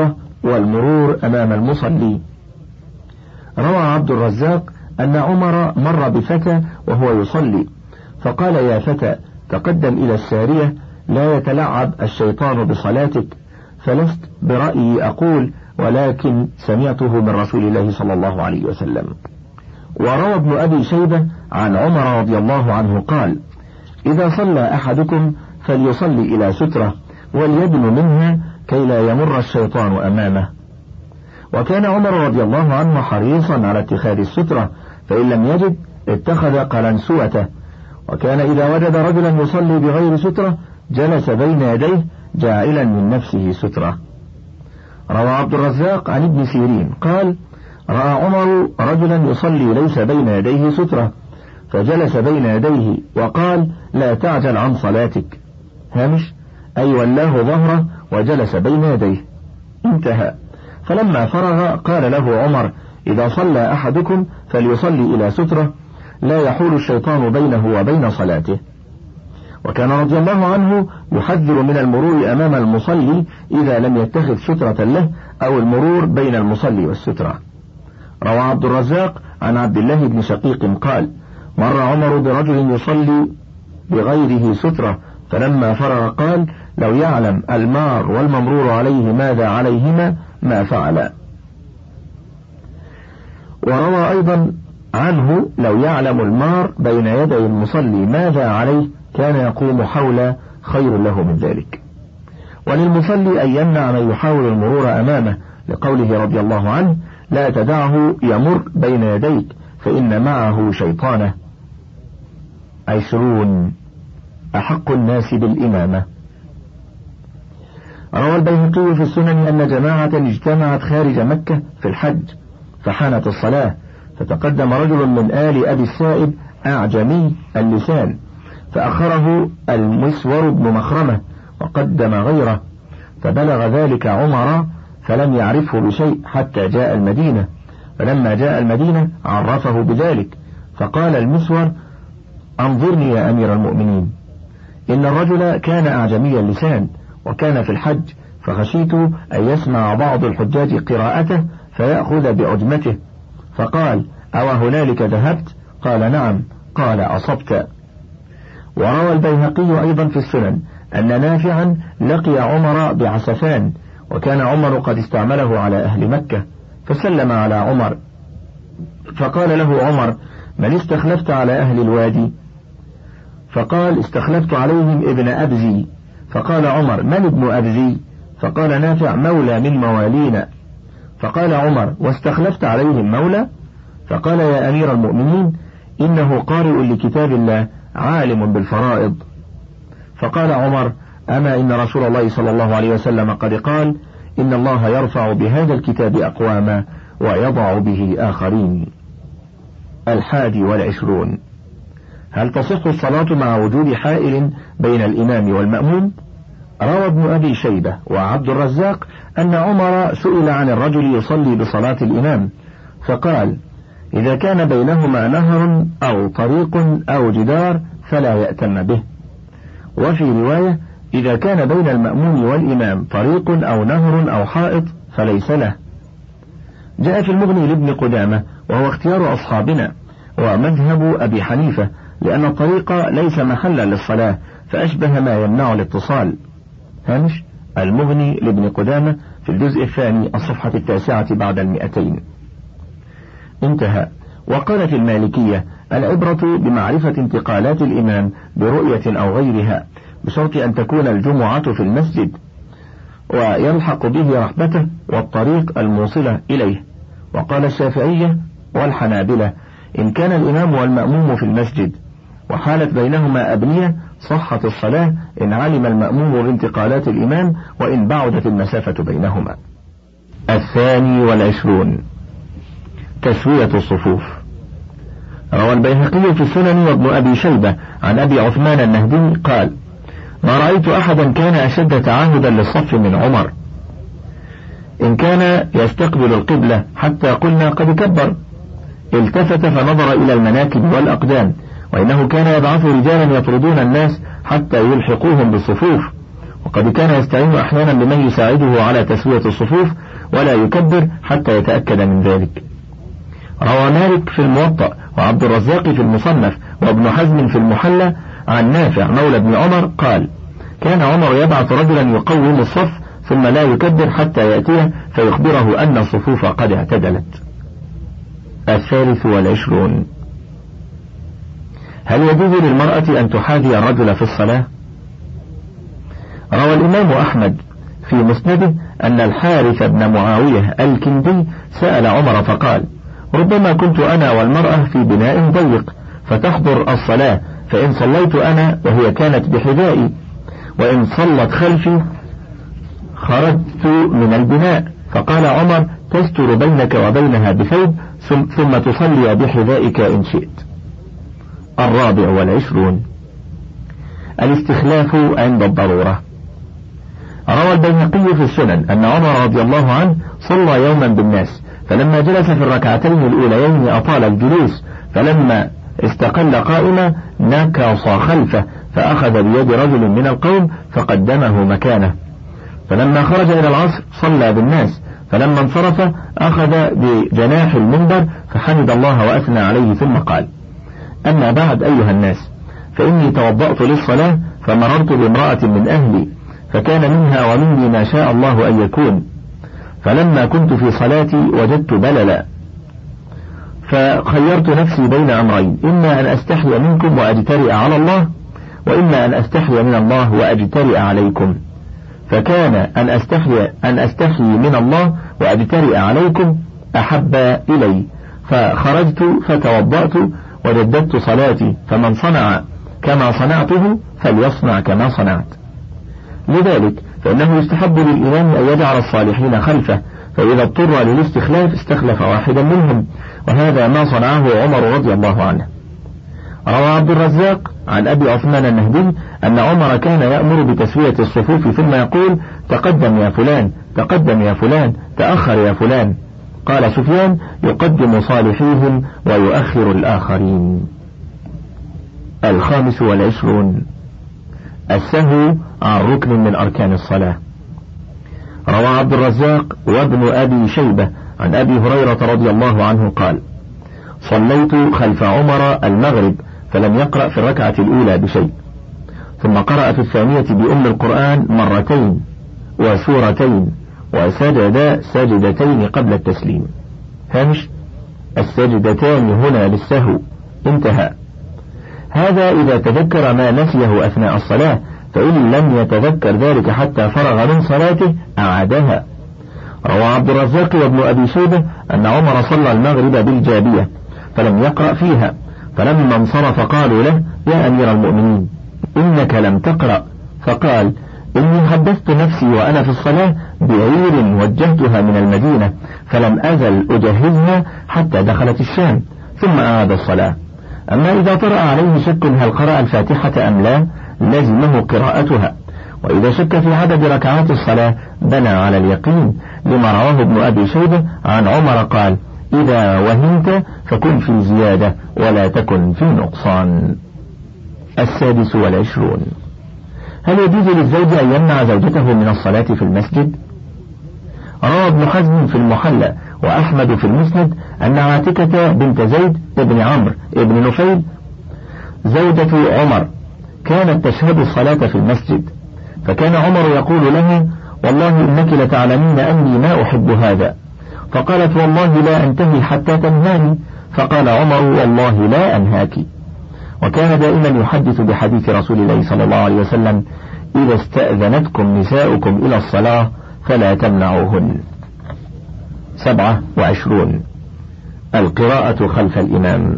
والمرور أمام المصلي. روى عبد الرزاق أن عمر مر بفتى وهو يصلي فقال: يا فتى، تقدم إلى السارية، لا يتلعب الشيطان بصلاتك. فلست برأيي أقول، ولكن سمعته من رسول الله صلى الله عليه وسلم. وروى ابن أبي شيبة عن عمر رضي الله عنه قال: إذا صلى أحدكم فليصلي إلى سترة وليدن منها كي لا يمر الشيطان أمامه. وكان عمر رضي الله عنه حريصا على اتخاذ السترة، فإن لم يجد اتخذ قلنسوته، وكان إذا وجد رجلا يصلي بغير سترة جلس بين يديه جاعلا من نفسه سترة. روى عبد الرزاق عن ابن سيرين قال: رأى عمر رجلا يصلي ليس بين يديه سترة فجلس بين يديه وقال: لا تعجل عن صلاتك. هامش أي ولاه ظهره وجلس بين يديه. انتهى. فلما فرغ قال له عمر: إذا صلى أحدكم فليصلي إلى سترة لا يحول الشيطان بينه وبين صلاته. وكان رضي الله عنه يحذر من المرور أمام المصلي إذا لم يتخذ سترة له أو المرور بين المصلي والسترة. روى عبد الرزاق عن عبد الله بن شقيق قال: مر عمر برجل يصلي بغيره سترة فلما فرغ قال: لو يعلم المار والممرور عليه ماذا عليهما ما فعل. وروى أيضا عنه: لو يعلم المار بين يدي المصلي ماذا عليه كان يقوم حول خير له من ذلك. وللمصلي أن يمنع من يحاول المرور أمامه، لقوله رضي الله عنه: لا تدعه يمر بين يديك فإن معه شيطانه. عشرون: أحق الناس بالإمامة. روى البيهقي في السنن أن جماعة اجتمعت خارج مكة في الحج فحانت الصلاة، فتقدم رجل من آل أبي السائب أعجمي اللسان فأخره المسور بن مخرمة وقدم غيره، فبلغ ذلك عمر فلم يعرفه بشيء حتى جاء المدينة، فلما جاء المدينة عرفه بذلك، فقال المسور: انظرني يا أمير المؤمنين، إن الرجل كان أعجمي اللسان وكان في الحج، فخشيت أن يسمع بعض الحجاج قراءته فيأخذ بعجمته. فقال: أو هنالك ذهبت؟ قال: نعم. قال: أصبت. وروى البيهقي أيضا في السنن أن نافعا لقي عمر بعسفان، وكان عمر قد استعمله على أهل مكة، فسلم على عمر فقال له عمر: من استخلفت على أهل الوادي؟ فقال: استخلفت عليهم ابن أبزي. فقال عمر: من ابن أبزي؟ فقال نافع: مولى من موالينا. فقال عمر: واستخلفت عليهم مولى؟ فقال: يا أمير المؤمنين، إنه قارئ لكتاب الله عالم بالفرائض. فقال عمر: أما إن رسول الله صلى الله عليه وسلم قد قال: إن الله يرفع بهذا الكتاب أقواما ويضع به آخرين. الحادي والعشرون: هل تصح الصلاة مع وجود حائل بين الإمام والمأموم؟ روى ابن أبي شيبة وعبد الرزاق أن عمر سئل عن الرجل يصلي بصلاة الإمام فقال: إذا كان بينهما نهر أو طريق أو جدار فلا يأتم به. وفي رواية: إذا كان بين المأموم والإمام طريق أو نهر أو حائط فليس له. جاء في المغني لابن قدامة وهو اختيار أصحابنا ومذهب أبي حنيفة، لأن الطريق ليس محلا للصلاة فأشبه ما يمنع الاتصال. هامش المغني لابن قدامة في الجزء الثاني الصفحة التاسعة بعد المئتين. انتهى. وقالت المالكية: العبرة بمعرفة انتقالات الإمام برؤية أو غيرها، بشرط أن تكون الجمعة في المسجد ويلحق به رحبته والطريق الموصلة إليه. وقال الشافعية والحنابلة: إن كان الإمام والمأموم في المسجد وحالت بينهما أبنية صحت الصلاة إن علم المأموم بانتقالات الإمام وإن بعدت المسافة بينهما. الثاني والعشرون: تسوية الصفوف. روى البيهقي في السنن وابن أبي شيبة عن أبي عثمان النهدي قال: ما رأيت أحدا كان أشد تعاهدا للصف من عمر، إن كان يستقبل القبلة حتى قلنا قد كبر التفت فنظر إلى المناكب والأقدام، وإنه كان يبعث رجالا يطردون الناس حتى يلحقوهم بالصفوف، وقد كان يستعين أحيانا بمن يساعده على تسوية الصفوف، ولا يكبر حتى يتأكد من ذلك. روى مالك في الموطأ وعبد الرزاق في المصنف وابن حزم في المحلى عن نافع مولى ابن عمر قال: كان عمر يبعث رجلا يقوم الصف ثم لا يكبر حتى يأتيه فيخبره أن الصفوف قد اعتدلت. الثالث والعشرون: هل يجوز للمرأة أن تحاذي الرجل في الصلاة؟ روى الإمام أحمد في مسنده أن الحارث بن معاوية الكندي سأل عمر فقال: ربما كنت أنا والمرأة في بناء ضيق فتحضر الصلاة، فإن صليت أنا وهي كانت بحذائي، وإن صلت خلفي خرجت من البناء. فقال عمر: تستر بينك وبينها بثوب ثم تصلي بحذائك إن شئت. الرابع والعشرون: الاستخلاف عند الضرورة. روى البيهقي في السنن أن عمر رضي الله عنه صلى يوما بالناس، فلما جلس في الركعتين الأوليين أطال الجلوس، فلما استقل قائما نكص خلفه فأخذ بيد رجل من القوم فقدمه مكانه. فلما خرج إلى العصر صلى بالناس، فلما انصرف أخذ بجناح المنبر فحمد الله وأثنى عليه ثم قال: أما بعد أيها الناس، فإني توضأت للصلاة فمررت بامرأة من أهلي، فكان منها ومني ما شاء الله أن يكون، فلما كنت في صلاتي وجدت بللا، فخيرت نفسي بين أمرين: إما أن أستحي منكم وأجترئ على الله، وإما أن أستحي من الله وأجترئ عليكم. فكان أن أستحي أن أستحي من الله وأجترئ عليكم أحب إلي، فخرجت فتوضأت وجددت صلاتي، فمن صنع كما صنعته فليصنع كما صنعت. لذلك فإنه يستحب للإمام أن يجعل الصالحين خلفه، فإذا اضطر للاستخلاف استخلف واحدا منهم، وهذا ما صنعه عمر رضي الله عنه. روى عبد الرزاق عن أبي عثمان النهدي أن عمر كان يأمر بتسوية الصفوف ثم يقول: تقدم يا فلان، تقدم يا فلان، تأخر يا فلان. قال سفيان: يقدم صالحيهم ويؤخر الآخرين. الخامس والعشرون: السهو عن ركن من أركان الصلاة. روى عبد الرزاق وابن أبي شيبة عن أبي هريرة رضي الله عنه قال: صليت خلف عمر المغرب فلم يقرأ في الركعة الأولى بشيء، ثم قرأ في الثانية بأم القرآن مرتين وسورتين، وسجد سجدتين قبل التسليم. هامش: السجدتان هنا للسهو. انتهى. هذا إذا تذكر ما نسيه أثناء الصلاة، فإن لم يتذكر ذلك حتى فرغ من صلاته أعادها. روى عبد الرزاق وابن أبي شيبة أن عمر صلى المغرب بالجابية فلم يقرأ فيها، فلما انصرف قالوا له: يا أمير المؤمنين، إنك لم تقرأ. فقال: إني حدثت نفسي وأنا في الصلاة بعير وجهتها من المدينة، فلم أزل أجهزها حتى دخلت الشام، ثم أعاد الصلاة. أما إذا طرأ عليه شك هل قرأ الفاتحة أم لا لزمه قراءتها، وإذا شك في عدد ركعات الصلاة بنى على اليقين، لما رواه ابن أبي شيبة عن عمر قال: إذا وهمت فكن في زيادة ولا تكن في نقصان. السادس والعشرون: هل يجوز للزوج أن يمنع زوجته من الصلاة في المسجد؟ روى ابن حزم في المحلى وأحمد في المسند أن عاتكة بنت زيد ابن عمرو ابن نفيل زوجة عمر كانت تشهد الصلاة في المسجد، فكان عمر يقول لها: والله إنك لتعلمين أني ما أحب هذا. فقالت: والله لا أنتهي حتى تنهاني. فقال عمر: والله لا أنهاك. وكان دائما يحدث بحديث رسول الله صلى الله عليه وسلم: إذا استأذنتكم نساؤكم إلى الصلاة فلا تمنعوهن. سبعة وعشرون: القراءة خلف الإمام.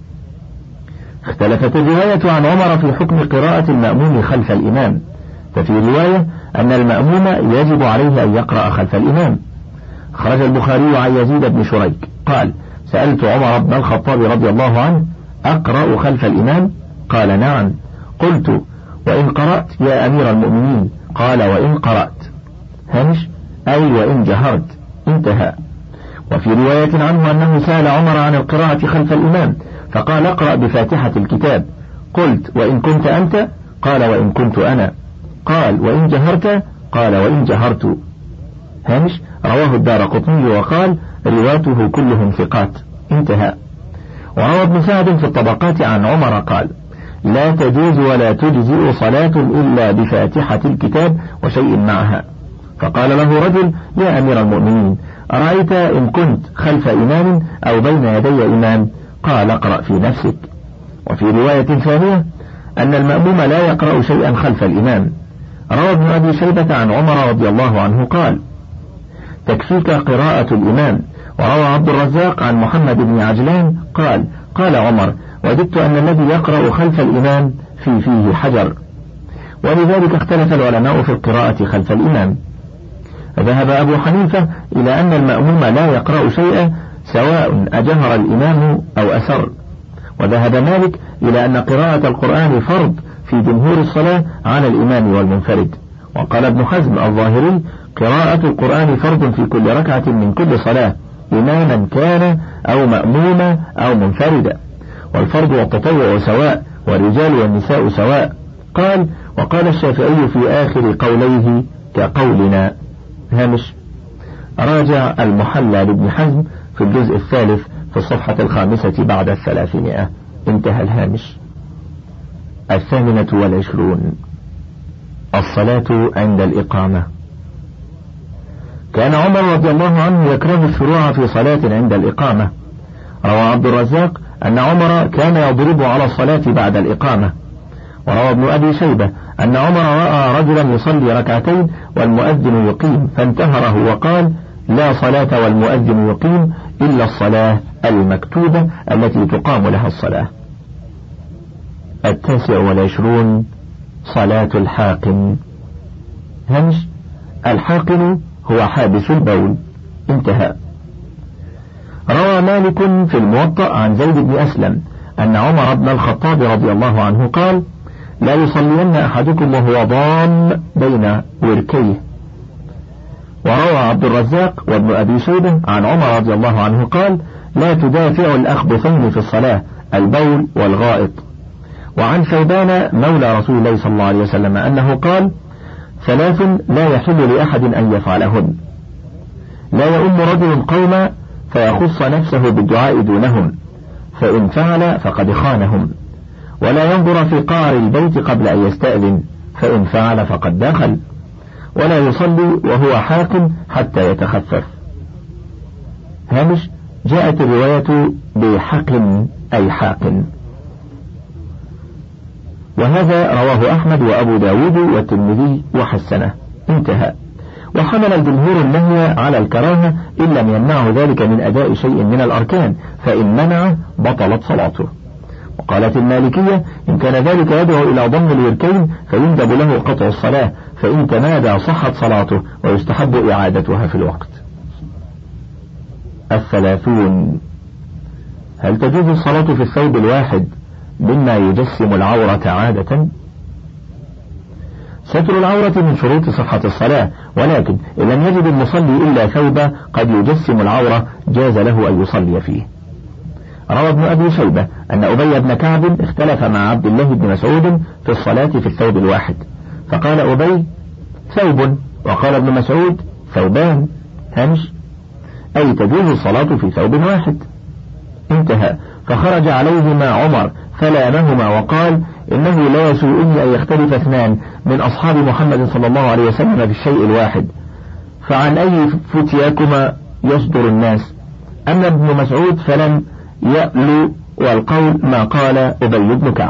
اختلفت الرواية عن عمر في حكم قراءة المأموم خلف الإمام، ففي رواية أن المأموم يجب عليه أن يقرأ خلف الإمام. خرج البخاري عن يزيد بن شريك قال: سألت عمر بن الخطاب رضي الله عنه: أقرأ خلف الإمام؟ قال: نعم. قلت: وإن قرأت يا أمير المؤمنين؟ قال: وإن قرأت. هامش: أي وإن جهرت. انتهى. وفي رواية عنه أنه سأل عمر عن القراءة خلف الإمام فقال: اقرأ بفاتحة الكتاب. قلت: وإن كنت أنت؟ قال: وإن كنت أنا. قال: وإن جهرت؟ قال: وإن جهرت. هامش: رواه الدارقطني وقال: رواته كلهم ثقات. انتهى. وروى ابن سعد في الطبقات عن عمر قال: لا تجوز ولا تجزئ صلاة إلا بفاتحة الكتاب وشيء معها. فقال له رجل: يا أمير المؤمنين، أرأيت إن كنت خلف إمام أو بين يدي إمام؟ قال: اقرأ في نفسك. وفي رواية ثانية أن المأموم لا يقرأ شيئا خلف الإمام. روى ابن أبي شيبة عن عمر رضي الله عنه قال: تكفيك قراءة الإمام. وروى عبد الرزاق عن محمد بن عجلان قال: قال عمر: وددت أن الذي يقرأ خلف الإمام في فيه حجر. ولذلك اختلف العلماء في القراءة خلف الإمام. ذهب أبو حنيفة إلى أن المأموم لا يقرأ شيئا سواء أجهر الإمام أو أسر. وذهب مالك إلى أن قراءة القرآن فرض في جمهور الصلاة على الإمام والمنفرد. وقال ابن حزم الظاهري: قراءة القرآن فرض في كل ركعة من كل صلاة، إماما كان أو مأموما أو منفردا، والفرض والتطوع سواء، والرجال والنساء سواء. قال: وقال الشافعي في آخر قوليه كقولنا. هامش: راجع المحلى لابن حزم في الجزء الثالث في الصفحة الخامسة بعد الثلاثمائة. انتهى الهامش. الثامنة والعشرون: الصلاة عند الإقامة. كان عمر رضي الله عنه يكره الشروع في صلاة عند الإقامة. روى عبد الرزاق أن عمر كان يضرب على الصلاة بعد الإقامة. وروى ابن أبي شيبة أن عمر رأى رجلا يصلي ركعتين والمؤذن يقيم فانتهره وقال: لا صلاة والمؤذن يقيم إلا الصلاة المكتوبة التي تقام لها الصلاة. التاسع والعشرون: صلاة الحاقن. همش: الحاقن هو حابس البول. انتهى. روى مالك في الموطأ عن زيد بن أسلم أن عمر بن الخطاب رضي الله عنه قال: لا يصلين أحدكم وهو ضام بين وركيه. وروى عبد الرزاق وابن أبي شيبة عن عمر رضي الله عنه قال: لا تدافع الأخبثين في الصلاة، البول والغائط. وعن ثوبان مولى رسول الله صلى الله عليه وسلم أنه قال: ثلاث لا يحل لأحد أن يفعلهن: لا يؤم رجل قوما فيخص نفسه بالدعاء دونهم، فإن فعل فقد خانهم، ولا ينظر في قعر البيت قبل أن يستأذن، فإن فعل فقد دخل، ولا يصلي وهو حاق حتى يتخفف. هامش: جاءت الرواية بحق أي حاق. وهذا رواه أحمد وأبو داود والترمذي وحسنه. انتهى. وحمل الجمهور النهي على الكراهة إن لم يمنعه ذلك من أداء شيء من الأركان، فإن منعه بطلت صلاته. وقالت المالكية: إن كان ذلك يدعو إلى ضم الوركين فيندب له قطع الصلاة، فإن تمادى صحت صلاته ويستحب إعادتها في الوقت. الثلاثون: هل تجوز الصلاة في الثوب الواحد مما يجسم العورة عادة؟ ستر العورة من شروط صحة الصلاة، ولكن إن لم يجد المصلي إلا ثوبا قد يجسم العورة جاز له أن يصلي فيه. روى ابن أبي شيبة أن أبي بن كعب اختلف مع عبد الله بن مسعود في الصلاة في الثوب الواحد، فقال أبي: ثوب، وقال ابن مسعود: ثوبان. همش: أي تجوز الصلاة في ثوب واحد. انتهى. فخرج عليهما عمر فلامهما وقال: إنه لا يسوءني أن يختلف اثنان من أصحاب محمد صلى الله عليه وسلم في الشيء الواحد، فعن أي فتياكما يصدر الناس؟ أما ابن مسعود فلم يألو والقول ما قال أبي بن كعب.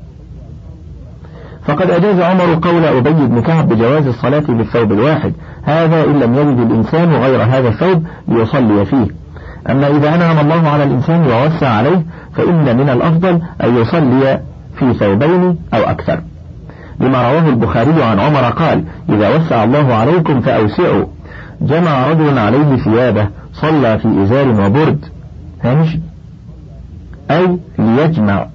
فقد أجاز عمر قول أبي بن كعب بجواز الصلاة بالثوب الواحد، هذا إن لم يجد الإنسان غير هذا الثوب ليصلي فيه. أما إذا أنعم الله على الإنسان ووسع عليه فإن من الأفضل أن يصلي في ثوبين أو أكثر، لما رواه البخاري عن عمر قال: إذا وسع الله عليكم فأوسعوا. جمع رجل عليه ثيابه صلى في إزار وبرد. هامش: أي ليجمع،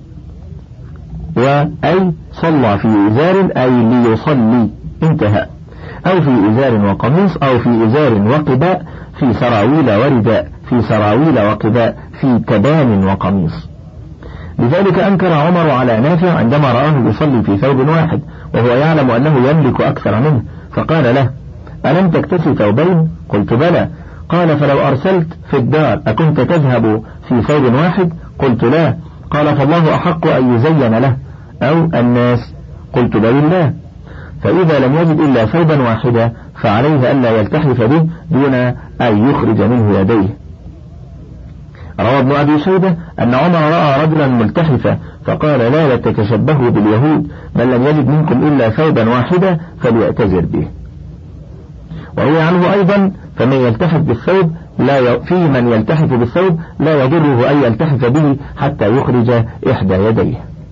وأي صلى في إزار أي ليصلي. انتهى. أو في إزار وقميص، أو في إزار وقباء، في سراويل ورداء، في سراويل وقباء، في كبان وقميص. لذلك أنكر عمر على نافع عندما رآه يصلي في ثوب واحد وهو يعلم أنه يملك أكثر منه، فقال له: ألم تكتسي ثوبين؟ قلت بلى. قال فلو أرسلت في الدار أكنت تذهب في ثوب واحد؟ قلت لا. قال فالله أحق أن يزين له أو الناس؟ قلت بل الله. فإذا لم يجد إلا ثوبا واحدا فعليه ألا يلتحف به دون أن يخرج منه يديه. روى ابن أبي شيبة أن عمر رأى رجلا ملتحفا فقال لا تتشبهوا باليهود، من لم يجد منكم إلا ثوبا واحدا فليأتذر به. وروي عنه أيضا فمن يلتحف بالثوب لا ي... في من يلتحف بالثوب لا يضره أن يلتحف به حتى يخرج إحدى يديه.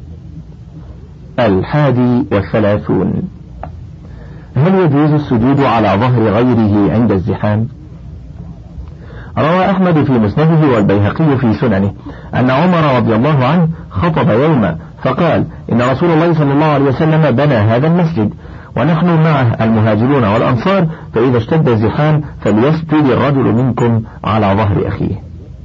الحادي والثلاثون: هل يجوز السجود على ظهر غيره عند الزحام؟ روى أحمد في مسنده والبيهقي في سننه أن عمر رضي الله عنه خطب يوما فقال إن رسول الله صلى الله عليه وسلم بنى هذا المسجد ونحن معه المهاجرون والأنصار، فإذا اشتد الزحام فليسجد الرجل منكم على ظهر أخيه.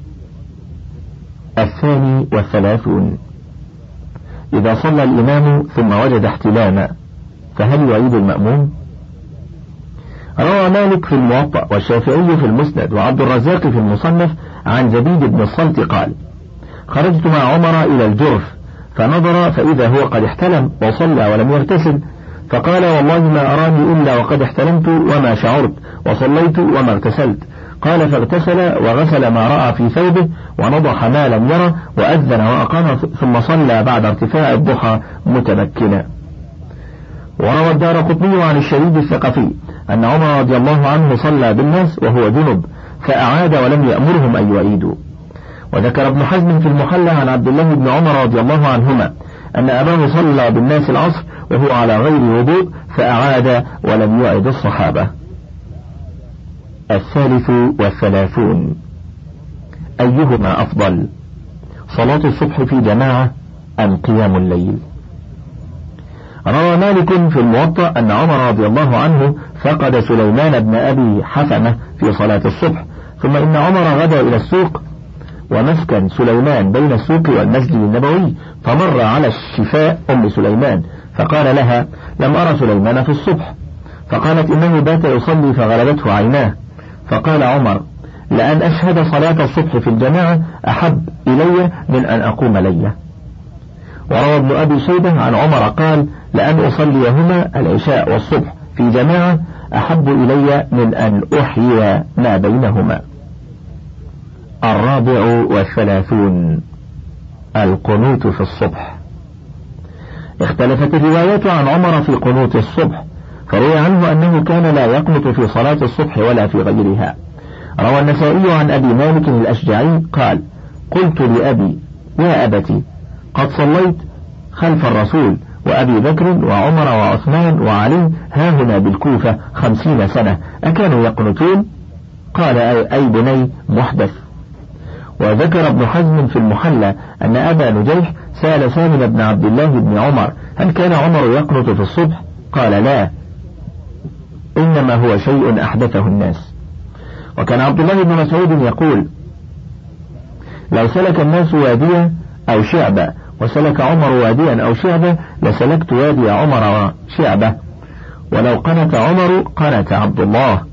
الثاني والثلاثون: إذا صلى الإمام ثم وجد احتلاما فهل يعيد المأموم؟ روى مالك في الموطأ والشافعي في المسند وعبد الرزاق في المصنف عن زبيد بن الصلت قال: خرجت مع عمر إلى الجرف فنظر فإذا هو قد احتلم وصلى ولم يغتسل، فقال والله ما أراني إلا وقد احتلمت وما شعرت وصليت وما اغتسلت. قال فاغتسل وغسل ما رأى في ثوبه ونضح ما لم يره وأذن وأقام ثم صلى بعد ارتفاع الضحى متمكنا. وروى الدارقطني عن الشريد الثقفي أن عمر رضي الله عنه صلى بالناس وهو جنب فأعاد ولم يأمرهم أن يعيدوا. وذكر ابن حزم في المحلى عن عبد الله بن عمر رضي الله عنهما أن أباه صلى بالناس العصر وهو على غير وضوء فأعاد ولم يعد الصحابة. الثالث والثلاثون: أيهما أفضل، صلاة الصبح في جماعة أم قيام الليل؟ روى مالك في الموطأ أن عمر رضي الله عنه فقد سليمان بن أبي حثمة في صلاة الصبح، ثم إن عمر غدا إلى السوق ومسكن سليمان بين السوق والمسجد النبوي، فمر على الشفاء أم سليمان فقال لها: لم أرى سليمان في الصبح، فقالت إنه بات يصلي فغلبته عيناه. فقال عمر: لأن أشهد صلاة الصبح في الجماعة أحب إلي من أن أقوم ليلة. وروى ابن أبي شيبة عن عمر قال: لأن أصليهما العشاء والصبح في جماعة أحب إلي من أن أحيي ما بينهما. الرابع والثلاثون: القنوت في الصبح. اختلفت الروايات عن عمر في قنوت الصبح، فروي عنه أنه كان لا يقنط في صلاة الصبح ولا في غيرها. روى النسائي عن أبي مالك الأشجعي قال: قلت لأبي: يا أبتي، قد صليت خلف الرسول وأبي بكر وعمر وعثمان وعلي هاهنا بالكوفة خمسين سنة، أكانوا يقنطون؟ قال: أي بني محدث. وذكر ابن حزم في المحلى أن أبا نجيح سأل سالم بن عبد الله بن عمر: هل كان عمر يقنط في الصبح؟ قال: لا، إنما هو شيء أحدثه الناس. وكان عبد الله بن مسعود يقول: لو سلك الناس واديا أو شعبا وسلك عمر واديا أو شعبا لسلكت وادي عمر وشعبه، ولو قنت عمر قنت عبد الله.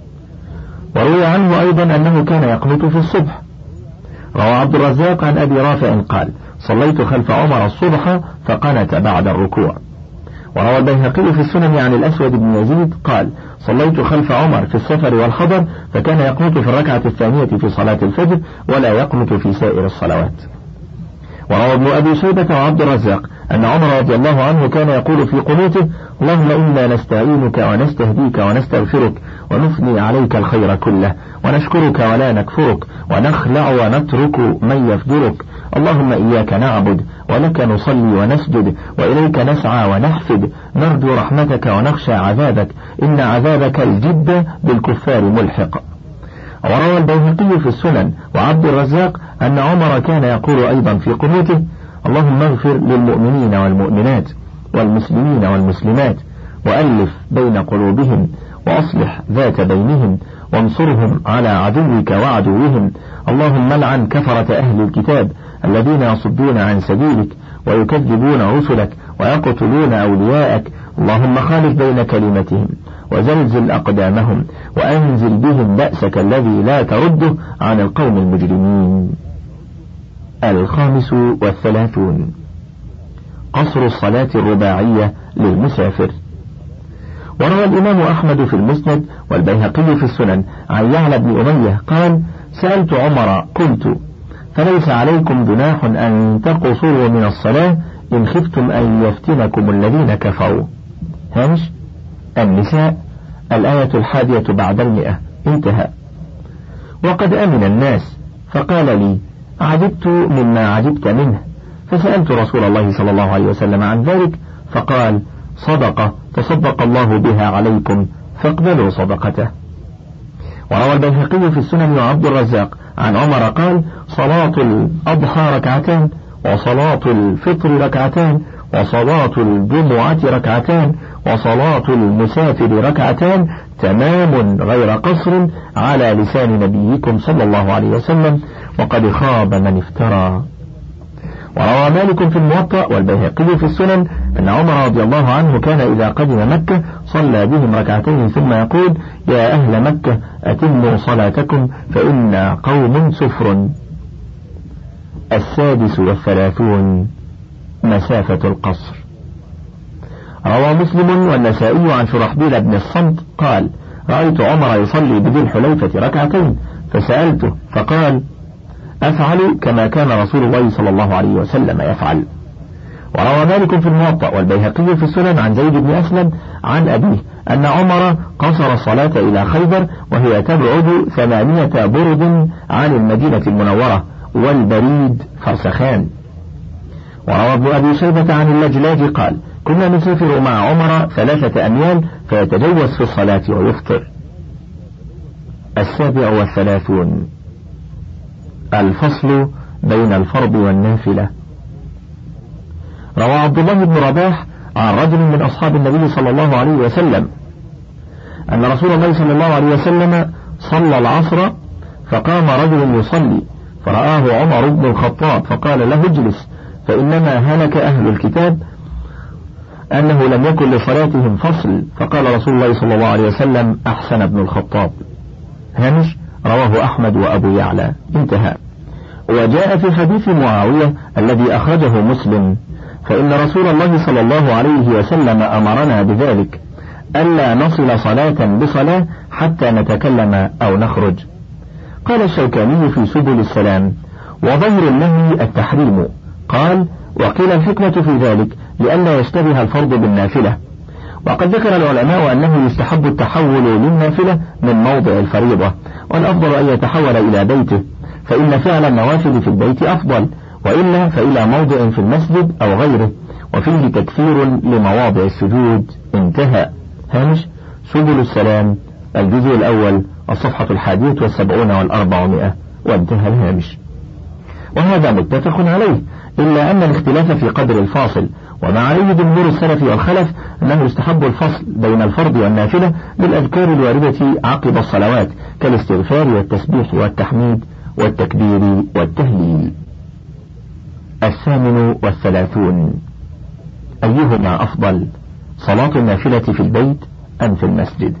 وروي عنه أيضا أنه كان يقنط في الصبح. روى عبد الرزاق عن أبي رافع قال: صليت خلف عمر الصبح فقنت بعد الركوع. وروى البيهقي في السنن عن الأسود بن يزيد قال: صليت خلف عمر في السفر والحضر فكان يقنط في الركعة الثانية في صلاة الفجر ولا يقنط في سائر الصلوات. وروى ابن أبي شيبة وعبد الرزاق أن عمر رضي الله عنه كان يقول في قنوته: اللهم إنا نستعينك ونستهديك ونستغفرك ونثني عليك الخير كله ونشكرك ولا نكفرك ونخلع ونترك من يفجرك، اللهم إياك نعبد ولك نصلي ونسجد وإليك نسعى ونحفد، نرجو رحمتك ونخشى عذابك، إن عذابك الجد بالكفار ملحق. وروى البيهقي في السنن وعبد الرزاق أن عمر كان يقول أيضا في قنوته: اللهم اغفر للمؤمنين والمؤمنات والمسلمين والمسلمات وألف بين قلوبهم وأصلح ذات بينهم وانصرهم على عدوك وعدوهم، اللهم لعن كفرة أهل الكتاب الذين يصدون عن سبيلك ويكذبون رسلك ويقتلون أولياءك، اللهم خالف بين كلمتهم وزلزل أقدامهم وأنزل بهم بأسك الذي لا ترده عن القوم المجرمين. الخامس والثلاثون قصر الصلاة الرباعية للمسافر. وروى الإمام أحمد في المسند والبيهقي في السنن عن يعلى بن أمية قال: سألت عمر قلت: فليس عليكم جناح أن تقصروا من الصلاة إن خفتم أن يفتنكم الذين كفروا. هامش النساء الآية الحادية بعد المئة، انتهى. وقد أمن الناس فقال لي: عجبت مما عجبت منه، فسألت رسول الله صلى الله عليه وسلم عن ذلك فقال: صدقة تصدق الله بها عليكم فاقبلوا صدقته. وروى البيهقي في السنن وعبد الرزاق عن عمر قال: صلاة الأضحى ركعتان، وصلاة الفطر ركعتان، وصلاة الجمعة ركعتان، وصلاة المسافر ركعتان، تمام غير قصر على لسان نبيكم صلى الله عليه وسلم، وقد خاب من افترى. وروى مالك في الموطأ والبيهقي في السنن أن عمر رضي الله عنه كان إذا قدم مكة صلى بهم ركعتين ثم يقول: يا أهل مكة أتموا صلاتكم فإنا قوم سفر. السادس والثلاثون مسافة القصر. روى مسلم والنسائي عن شرحبيل بن الصمت قال: رأيت عمر يصلي بذي الحليفة ركعتين فسألته فقال: أفعل كما كان رسول الله صلى الله عليه وسلم يفعل. وروى مالك في الموطأ والبيهقي في السنن عن زيد بن أسلم عن أبيه أن عمر قصر الصلاة إلى خيبر وهي تبعد ثمانية برد عن المدينة المنورة، والبريد فرسخان. وروى ابن أبي شيبة عن اللجلاج قال: كنا نسافر مع عمر ثلاثة أميال فيتجوز في الصلاة ويفطر. السابع والثلاثون الفصل بين الفرض والنافلة. روى عبد الله بن رباح عن رجل من أصحاب النبي صلى الله عليه وسلم أن رسول الله صلى الله عليه وسلم صلى العصر فقام رجل يصلي فرآه عمر بن الخطاب فقال له: اجلس فإنما هلك أهل الكتاب أنه لم يكن لصلاتهم فصل. فقال رسول الله صلى الله عليه وسلم: أحسن ابن الخطاب. هامش رواه أحمد وأبو يعلى، انتهى. وجاء في حديث معاوية الذي أخرجه مسلم: فإن رسول الله صلى الله عليه وسلم أمرنا بذلك، ألا نصل صلاة بصلاة حتى نتكلم أو نخرج. قال الشوكاني في سبل السلام: وظهر النهي التحريم. قال: وقيل الحكمة في ذلك لئلا يشتبه الفرض بالنافلة. وقد ذكر العلماء أنه يستحب التحول للنافلة من موضع الفريضة، والأفضل أن يتحول إلى بيته، فإن فعل النوافل في البيت أفضل، وإلا فإلى موضع في المسجد أو غيره، وفيه تكثير لمواضع السجود، انتهى. هامش سبل السلام الجزء الأول الصفحة الحادية والسبعون والأربعمائة، وانتهى الهامش. وهذا متفق عليه، إلا أن الاختلاف في قدر الفاصل، وما عليه جمهور السلف والخلف أنه يستحب الفصل بين الفرض والنافلة بالأذكار الواردة عقب الصلوات كالاستغفار والتسبيح والتحميد والتكبير والتهليل. الثامن والثلاثون أيهما أفضل، صلاة النافلة في البيت أم في المسجد؟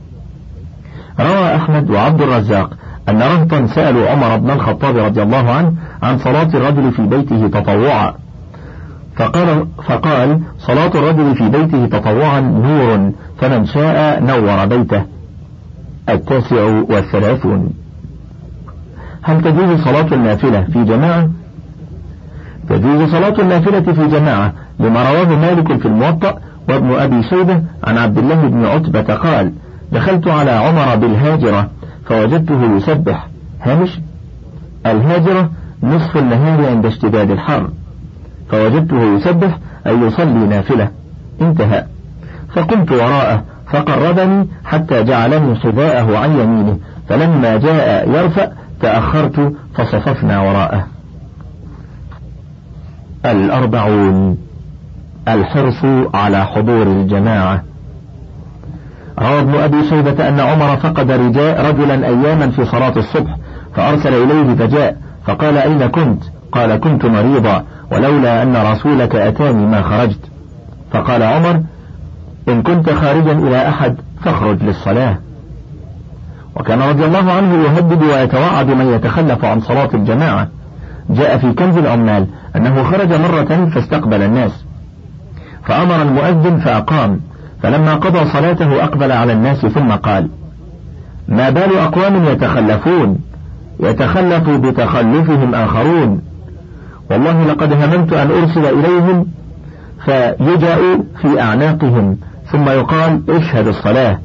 روى أحمد وعبد الرزاق أن رهطا سألوا عمر بن الخطاب رضي الله عنه عن صلاة الرجل في بيته تطوعا، فقال, فقال: صلاة الرجل في بيته تطوعا نور، فمن شاء نور بيته. التاسع والثلاثون هل تجوز صلاة النافلة في جماعة؟ تجوز صلاة النافلة في جماعة لما رواه مالك في الموطأ وابن أبي شيبة عن عبد الله بن عتبة قال: دخلت على عمر بالهاجرة فوجدته يسبح. هامش الهاجرة نصف النهار عند اشتداد الحر، فوجدته يسبح أي يصلي نافلة، انتهى. فقمت وراءه فقربني حتى جعلني حذاءه عن يمينه، فلما جاء يرفع تأخرت فصففنا وراءه. الأربعون الحرص على حضور الجماعة. روى ابن أبي شيبة أن عمر فقد رجاء رجلا أياما في صلاة الصبح فأرسل إليه فجاء فقال: أين كنت؟ قال: كنت مريضا ولولا أن رسولك أتاني ما خرجت. فقال عمر: إن كنت خارجا إلى أحد فاخرج للصلاة. وكان رضي الله عنه يهدد ويتوعد من يتخلف عن صلاة الجماعة. جاء في كنز العمال أنه خرج مرة فاستقبل الناس، فأمر المؤذن فأقام، فلما قضى صلاته أقبل على الناس ثم قال: ما بال أقوام يتخلفون، يتخلف بتخلفهم آخرون، والله لقد هممت أن أرسل إليهم فيجأ في أعناقهم ثم يقال اشهد الصلاة.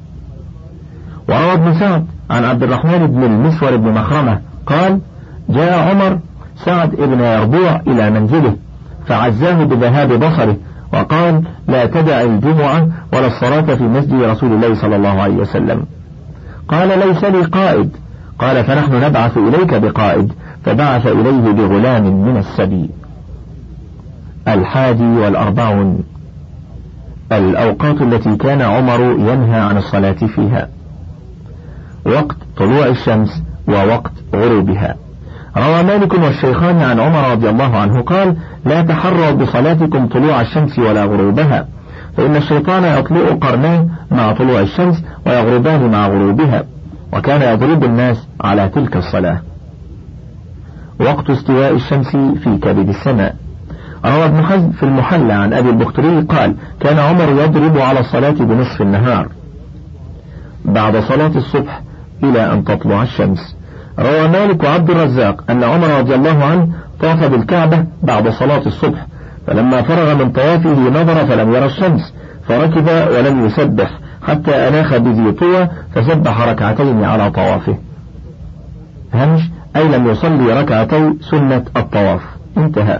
وروى ابن سعد عن عبد الرحمن بن المسور بن مخرمة قال: جاء عمر سعد بن يربوع إلى منزله فعزاه بذهاب بصره وقال: لا تدع الجمعة ولا الصلاة في مسجد رسول الله صلى الله عليه وسلم. قال: ليس لي قائد. قال: فنحن نبعث إليك بقائد، فبعث إليه بغلام من السبي. الحادي والأربعون: الأوقات التي كان عمر ينهى عن الصلاة فيها. وقت طلوع الشمس ووقت غروبها. روى مالك والشيخان عن عمر رضي الله عنه قال: لا تحروا بصلاتكم طلوع الشمس ولا غروبها، فإن الشيطان يطلع قرناه مع طلوع الشمس ويغربان مع غروبها، وكان يضرب الناس على تلك الصلاة. وقت استواء الشمس في كبد السماء. روى ابن حزم في المحلى عن أبي البختري قال: كان عمر يضرب على الصلاة بنصف النهار بعد صلاة الصبح إلى أن تطلع الشمس. روى مالك وعبد الرزاق أن عمر رضي الله عنه طاف بالكعبة بعد صلاة الصبح، فلما فرغ من طوافه نظر فلم يرى الشمس، فركب ولم يسبح حتى أناخ بذي طوى فسبح ركعتين على طوافه. همش أي لم يصلي ركعتي سنة الطواف. انتهى.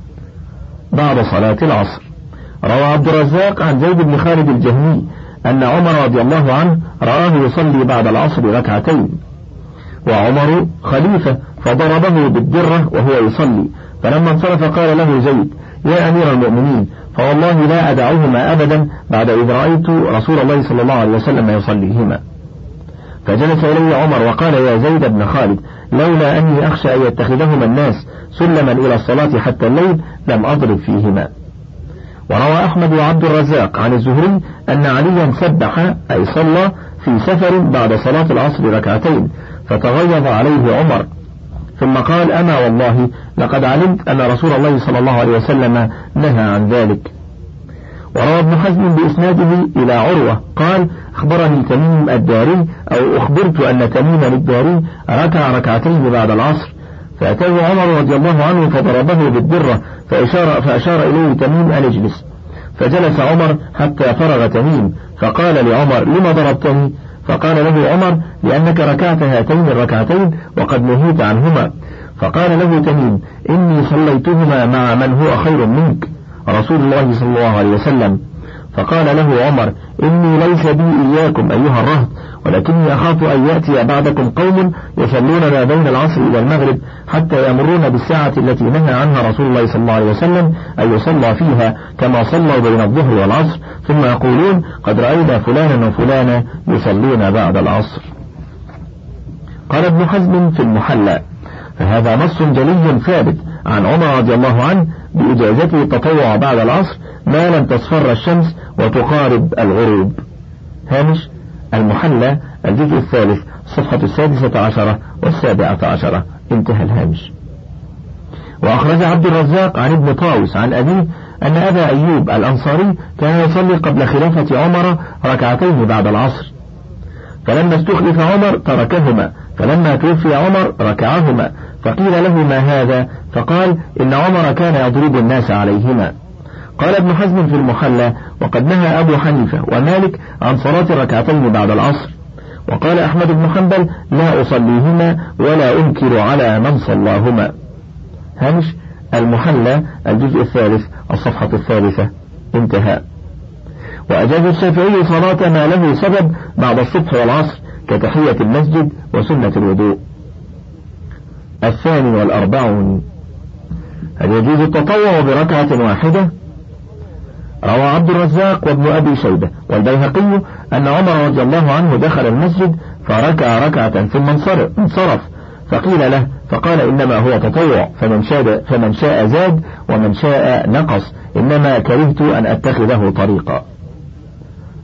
بعد صلاة العصر. روى عبد الرزاق عن زيد بن خالد الجهني أن عمر رضي الله عنه رآه يصلي بعد العصر ركعتين، وعمر خليفة فضربه بالدرة وهو يصلي، فلما انصرف قال له زيد: يا أمير المؤمنين، فوالله لا أدعوهما أبدا بعد إذ رأيت رسول الله صلى الله عليه وسلم يصليهما. فجلس إلي عمر وقال: يا زيد بن خالد، لولا أني أخشى أن يتخذهما الناس سلما إلى الصلاة حتى الليل لم أضرب فيهما. وروى أحمد وعبد الرزاق عن الزهري أن عليا سبح أي صلى في سفر بعد صلاة العصر ركعتين، فتغيظ عليه عمر ثم قال: أما والله لقد علمت أن رسول الله صلى الله عليه وسلم نهى عن ذلك. وروى ابن حزم بإسناده إلى عروة قال: أخبرني تميم الداري أو أخبرت أن تميما الداري ركع ركعتين بعد العصر، فأتاه عمر رضي الله عنه فضربه بالدرة، فأشار, فأشار إليه تميم أن اجلس، فجلس عمر حتى فرغ تميم، فقال لعمر: لما ضربتني؟ فقال له عمر: لأنك ركعت هاتين الركعتين وقد نهيت عنهما. فقال له تميم: إني صليتهما مع من هو خير منك، رسول الله صلى الله عليه وسلم. فقال له عمر: إني ليس بي إياكم أيها الرهط، ولكني أخاف أن يأتي بعدكم قوم يصلون ما بين العصر إلى المغرب حتى يمرون بالساعة التي نهى عنها رسول الله صلى الله عليه وسلم أن يصلى فيها كما صلوا بين الظهر والعصر، ثم يقولون: قد رأينا فلانا وفلانا يصلون بعد العصر. قال ابن حزم في المحلى: فهذا نص جلي ثابت عن عمر رضي الله عنه بإجازته التطوع بعد العصر ما لم تصفر الشمس وتقارب الغروب. هامش المحلى الجزء الثالث صفحة السادسة عشرة والسابعة عشرة. انتهى الهامش. وأخرج عبد الرزاق عن ابن طاووس عن أبيه أن أبا أيوب الأنصاري كان يصلي قبل خلافة عمر ركعتين بعد العصر، فلما استخلف عمر تركهما، فلما توفي عمر ركعهما، فقيل له: ما هذا؟ فقال: إن عمر كان يضرب الناس عليهما. قال ابن حزم في المحلى: وقد نهى أبو حنيفة ومالك عن صلاة الركعتين بعد العصر. وقال أحمد بن حنبل: لا أصليهما ولا أنكر على من صلاهما. هامش المحلى الجزء الثالث الصفحة الثالثة. انتهى. وأجاز الشافعي صلاة ما له سبب بعد الصبح والعصر كتحية المسجد وسنة الوضوء. الثاني والأربعون: هل يجوز التطوع بركعة واحدة؟ روى عبد الرزاق وابن أبي شيبة والبيهقي أن عمر رضي الله عنه دخل المسجد فركع ركعة ثم انصرف، فقيل له فقال: إنما هو تطوع، فمن شاء, فمن شاء زاد ومن شاء نقص، إنما كرهت أن أتخذه طريقا.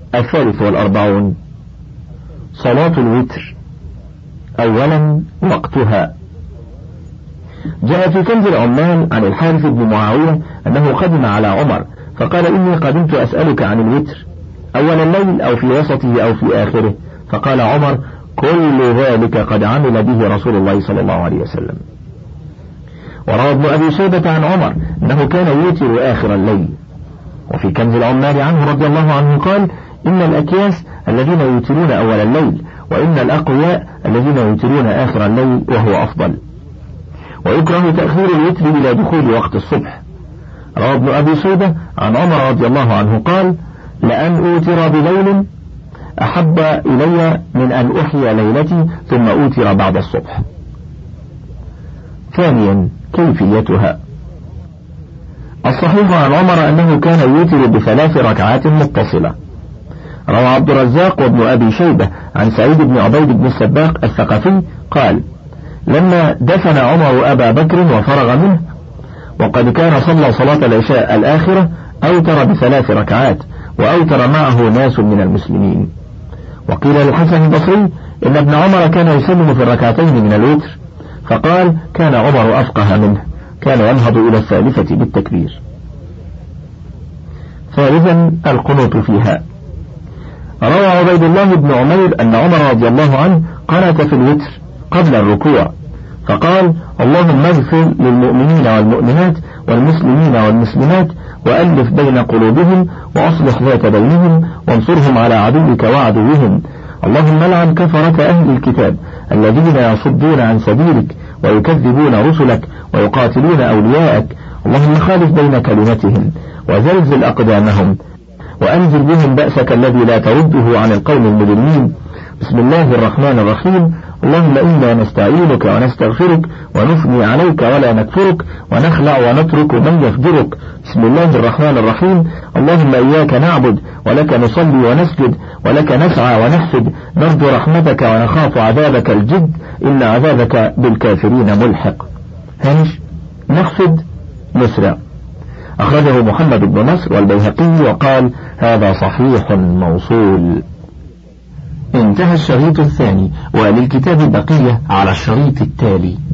الثالث والأربعون. صلاة الوتر. أولا وقتها. جاء في كنز العمال عن الحارث بن معاوية أنه قدم على عمر فقال إني قدمت أسألك عن الوتر أول الليل أو في وسطه أو في آخره، فقال عمر كل ذلك قد عمل به رسول الله صلى الله عليه وسلم. وروى ابن أبي شيبة عن عمر أنه كان يوتر آخر الليل. وفي كنز العمال عنه رضي الله عنه قال إن الأكياس الذين يوترون أول الليل، وإن الأقوياء الذين يوترون آخر الليل وهو أفضل. ويكره تأخير الوتر إلى دخول وقت الصبح. روى ابن أبي شيبة عن عمر رضي الله عنه قال لأن أوتر بليل أحب إلي من أن أحيي ليلتي ثم أوتر بعد الصبح. ثانيا كيفيتها. الصحيح عن عمر أنه كان يوتر بثلاث ركعات متصلة. روى عبد الرزاق وابن أبي شيبة عن سعيد بن عبيد بن السباق الثقفي قال لما دفن عمر أبا بكر وفرغ منه وقد كان صلى صلاة العشاء الآخرة أوتر بثلاث ركعات وأوتر معه ناس من المسلمين. وقيل للحسن البصري إن ابن عمر كان يسلم في الركعتين من الوتر، فقال كان عمر أفقه منه، كان ينهض إلى الثالثة بالتكبير. ثالثا القنوت فيها. روى عبيد الله بن عمير أن عمر رضي الله عنه قنت في الوتر قبل الركوع فقال اللهم اغفر للمؤمنين والمؤمنات والمسلمين والمسلمات وألف بين قلوبهم وأصلح ذات بينهم وانصرهم على عدوك وعدوهم، اللهم لعن كفرة أهل الكتاب الذين يصدون عن سبيلك ويكذبون رسلك ويقاتلون أولياءك، اللهم خالف بين كلمتهم وزلزل أقدامهم وأنزل بهم بأسك الذي لا ترده عن القوم المجرمين. بسم الله الرحمن الرحيم. اللهم إنا نستعينك ونستغفرك ونثني عليك ولا نكفرك ونخلع ونترك من يفجرك. بسم الله الرحمن الرحيم. اللهم إياك نعبد ولك نصلي ونسجد ولك نسعى ونحفد، نرجو رحمتك ونخاف عذابك الجد، إن عذابك بالكافرين ملحق. هامش نخفد نسرع. أخرجه محمد بن نصر والبيهقي وقال هذا صحيح موصول. انتهى الشريط الثاني، وللكتاب بقية على الشريط التالي.